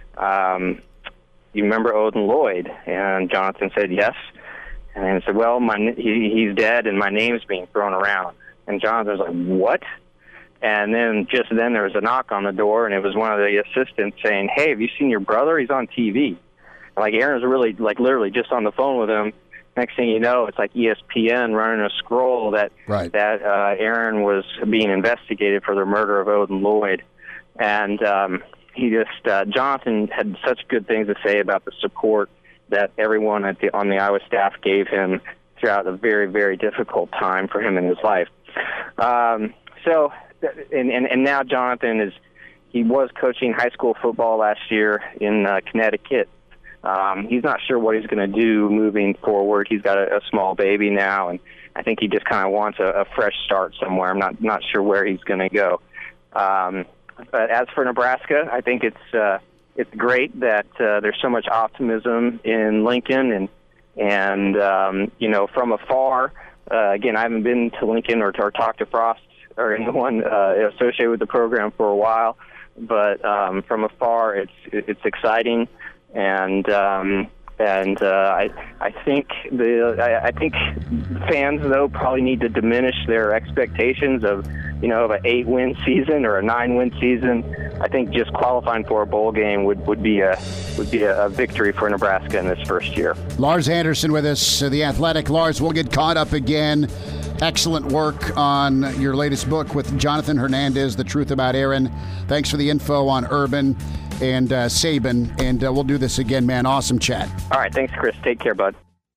um, you remember Odin Lloyd?" And Jonathan said, "Yes." And he said, "Well, my he, he's dead, and my name's being thrown around." And Jonathan was like, "What?" And then just then there was a knock on the door, and it was one of the assistants saying, "Hey, have you seen your brother? He's on T V." Like Aaron's really, like literally just on the phone with him. Next thing you know, it's like E S P N running a scroll that right. that uh, Aaron was being investigated for the murder of Odin Lloyd. And um, he just, uh, Jonathan had such good things to say about the support that everyone at the, on the Iowa staff gave him throughout a very, very difficult time for him in his life. Um, so, and, and, and now Jonathan is, he was coaching high school football last year in uh, Connecticut. Um, he's not sure what he's going to do moving forward. He's got a, a small baby now, and I think he just kind of wants a, a fresh start somewhere. I'm not not sure where he's going to go. Um, but as for Nebraska, I think it's uh, it's great that uh, there's so much optimism in Lincoln, and and um, you know, from afar. Uh, again, I haven't been to Lincoln or, or talked to Frost or anyone uh, associated with the program for a while, but um, from afar, it's it's exciting. And um, and uh, I I think the I, I think fans though probably need to diminish their expectations of you know of an eight win season or a nine win season. I think just qualifying for a bowl game would, would be a would be a, a victory for Nebraska in this first year. Lars Anderson with us, uh, The Athletic. Lars, we'll get caught up again. Excellent work on your latest book with Jonathan Hernandez, The Truth About Aaron. Thanks for the info on Urban and uh, Saban, and uh, we'll do this again, man. Awesome chat. All right, thanks, Chris. Take care, bud.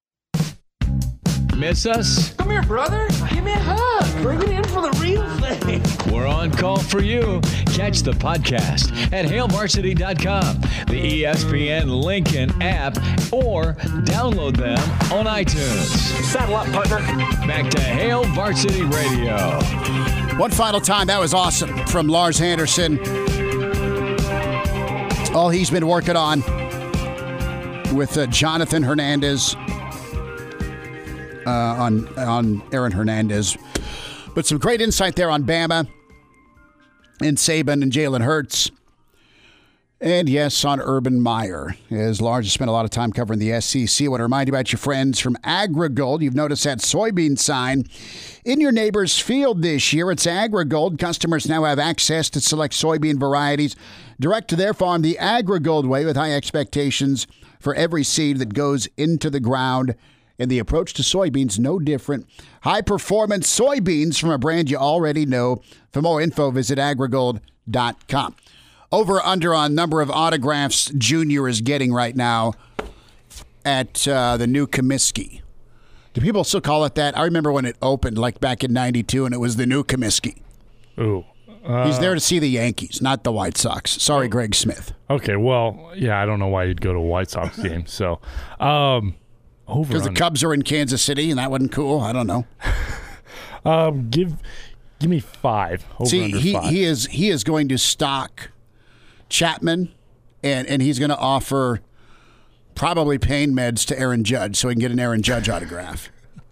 Miss us? Come here, brother. Give me a hug. Bring it in for the real thing. We're on call for you. Catch the podcast at hail varsity dot com, the E S P N Lincoln app, or download them on iTunes. Saddle up, partner. Back to Hail Varsity Radio. One final time. That was awesome from Lars Anderson. All he's been working on with uh, Jonathan Hernandez uh, on on Aaron Hernandez. But some great insight there on Bama and Saban and Jalen Hurts. And yes, on Urban Meyer, as Lars has spent a lot of time covering the S E C. I want to remind you about your friends from AgriGold. You've noticed that soybean sign in your neighbor's field this year. It's AgriGold. Customers now have access to select soybean varieties direct to their farm the AgriGold way, with high expectations for every seed that goes into the ground. And the approach to soybeans, no different. High-performance soybeans from a brand you already know. For more info, visit agrigold dot com. Over under on number of autographs Junior is getting right now at uh, the new Comiskey. Do people still call it that? I remember when it opened, like back in ninety-two, and it was the new Comiskey. Ooh. Uh, He's there to see the Yankees, not the White Sox. Sorry, Greg Smith. Okay, well, yeah, I don't know why you'd go to a White Sox game. So, um, over because the Cubs are in Kansas City, and that wasn't cool. I don't know. um, give give me five. Over see, under he five. he is he is going to stock Chapman, and and he's going to offer probably pain meds to Aaron Judge so he can get an Aaron Judge autograph.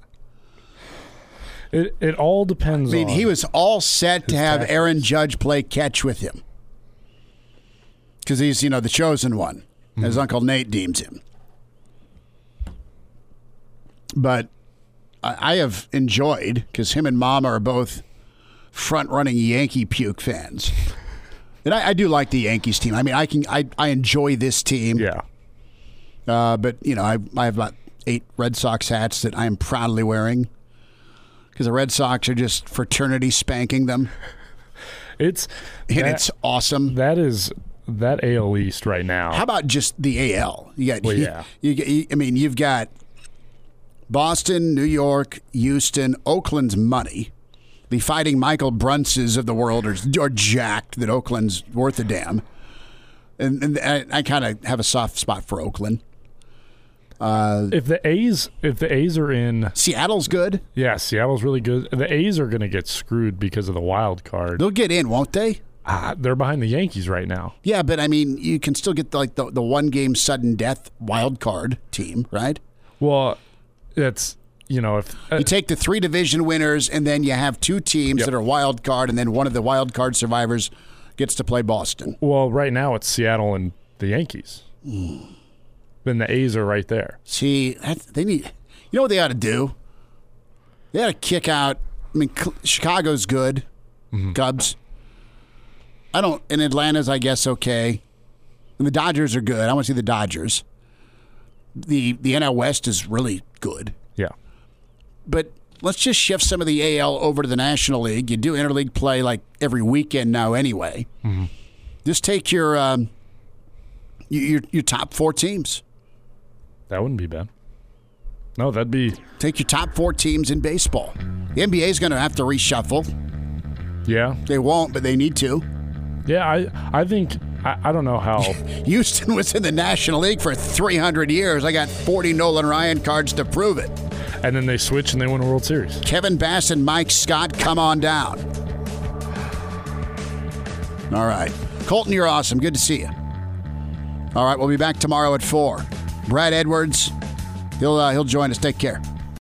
It it all depends on... I mean, on he was all set to have tactics. Aaron Judge play catch with him because he's, you know, the chosen one, mm-hmm. as Uncle Nate deems him. But I, I have enjoyed, because him and Mama are both front-running Yankee puke fans. And I, I do like the Yankees team. I mean, I can I, I enjoy this team. Yeah. Uh, but, you know, I, I have about eight Red Sox hats that I am proudly wearing because the Red Sox are just fraternity spanking them. It's and that, it's awesome. That is that A L East right now. How about just the A L? You got, well, you, yeah. You, you, I mean, you've got Boston, New York, Houston, Oakland's money. The Fighting Michael Brunses of the world are, are jacked that Oakland's worth a damn. And, and I, I kind of have a soft spot for Oakland. Uh, if the A's, if the A's are in, Seattle's good. Yeah, Seattle's really good. The A's are going to get screwed because of the wild card. They'll get in, won't they? Ah, they're behind the Yankees right now. Yeah, but I mean, you can still get the, like the the one game sudden death wild card team, right? Well, it's you know if uh, you take the three division winners and then you have two teams yep. that are wild card, and then one of the wild card survivors gets to play Boston. Well, right now it's Seattle and the Yankees. Mm. Then the A's are right there. See, that, they need. You know what they ought to do? They ought to kick out. I mean, Chicago's good. Mm-hmm. Cubs. I don't. And Atlanta's, I guess, okay. And the Dodgers are good. I want to see the Dodgers. The the N L West is really good. Yeah. But let's just shift some of the A L over to the National League. You do interleague play like every weekend now anyway. Mm-hmm. Just take your, um, your your top four teams. That wouldn't be bad. No, that'd be... Take your top four teams in baseball. The N B A is going to have to reshuffle. Yeah. They won't, but they need to. Yeah, I I think... I, I don't know how... Houston was in the National League for three hundred years. I got forty Nolan Ryan cards to prove it. And then they switch and they win a World Series. Kevin Bass and Mike Scott, come on down. All right. Colton, you're awesome. Good to see you. All right, we'll be back tomorrow at four. Brad Edwards, he'll uh, he'll join us. Take care.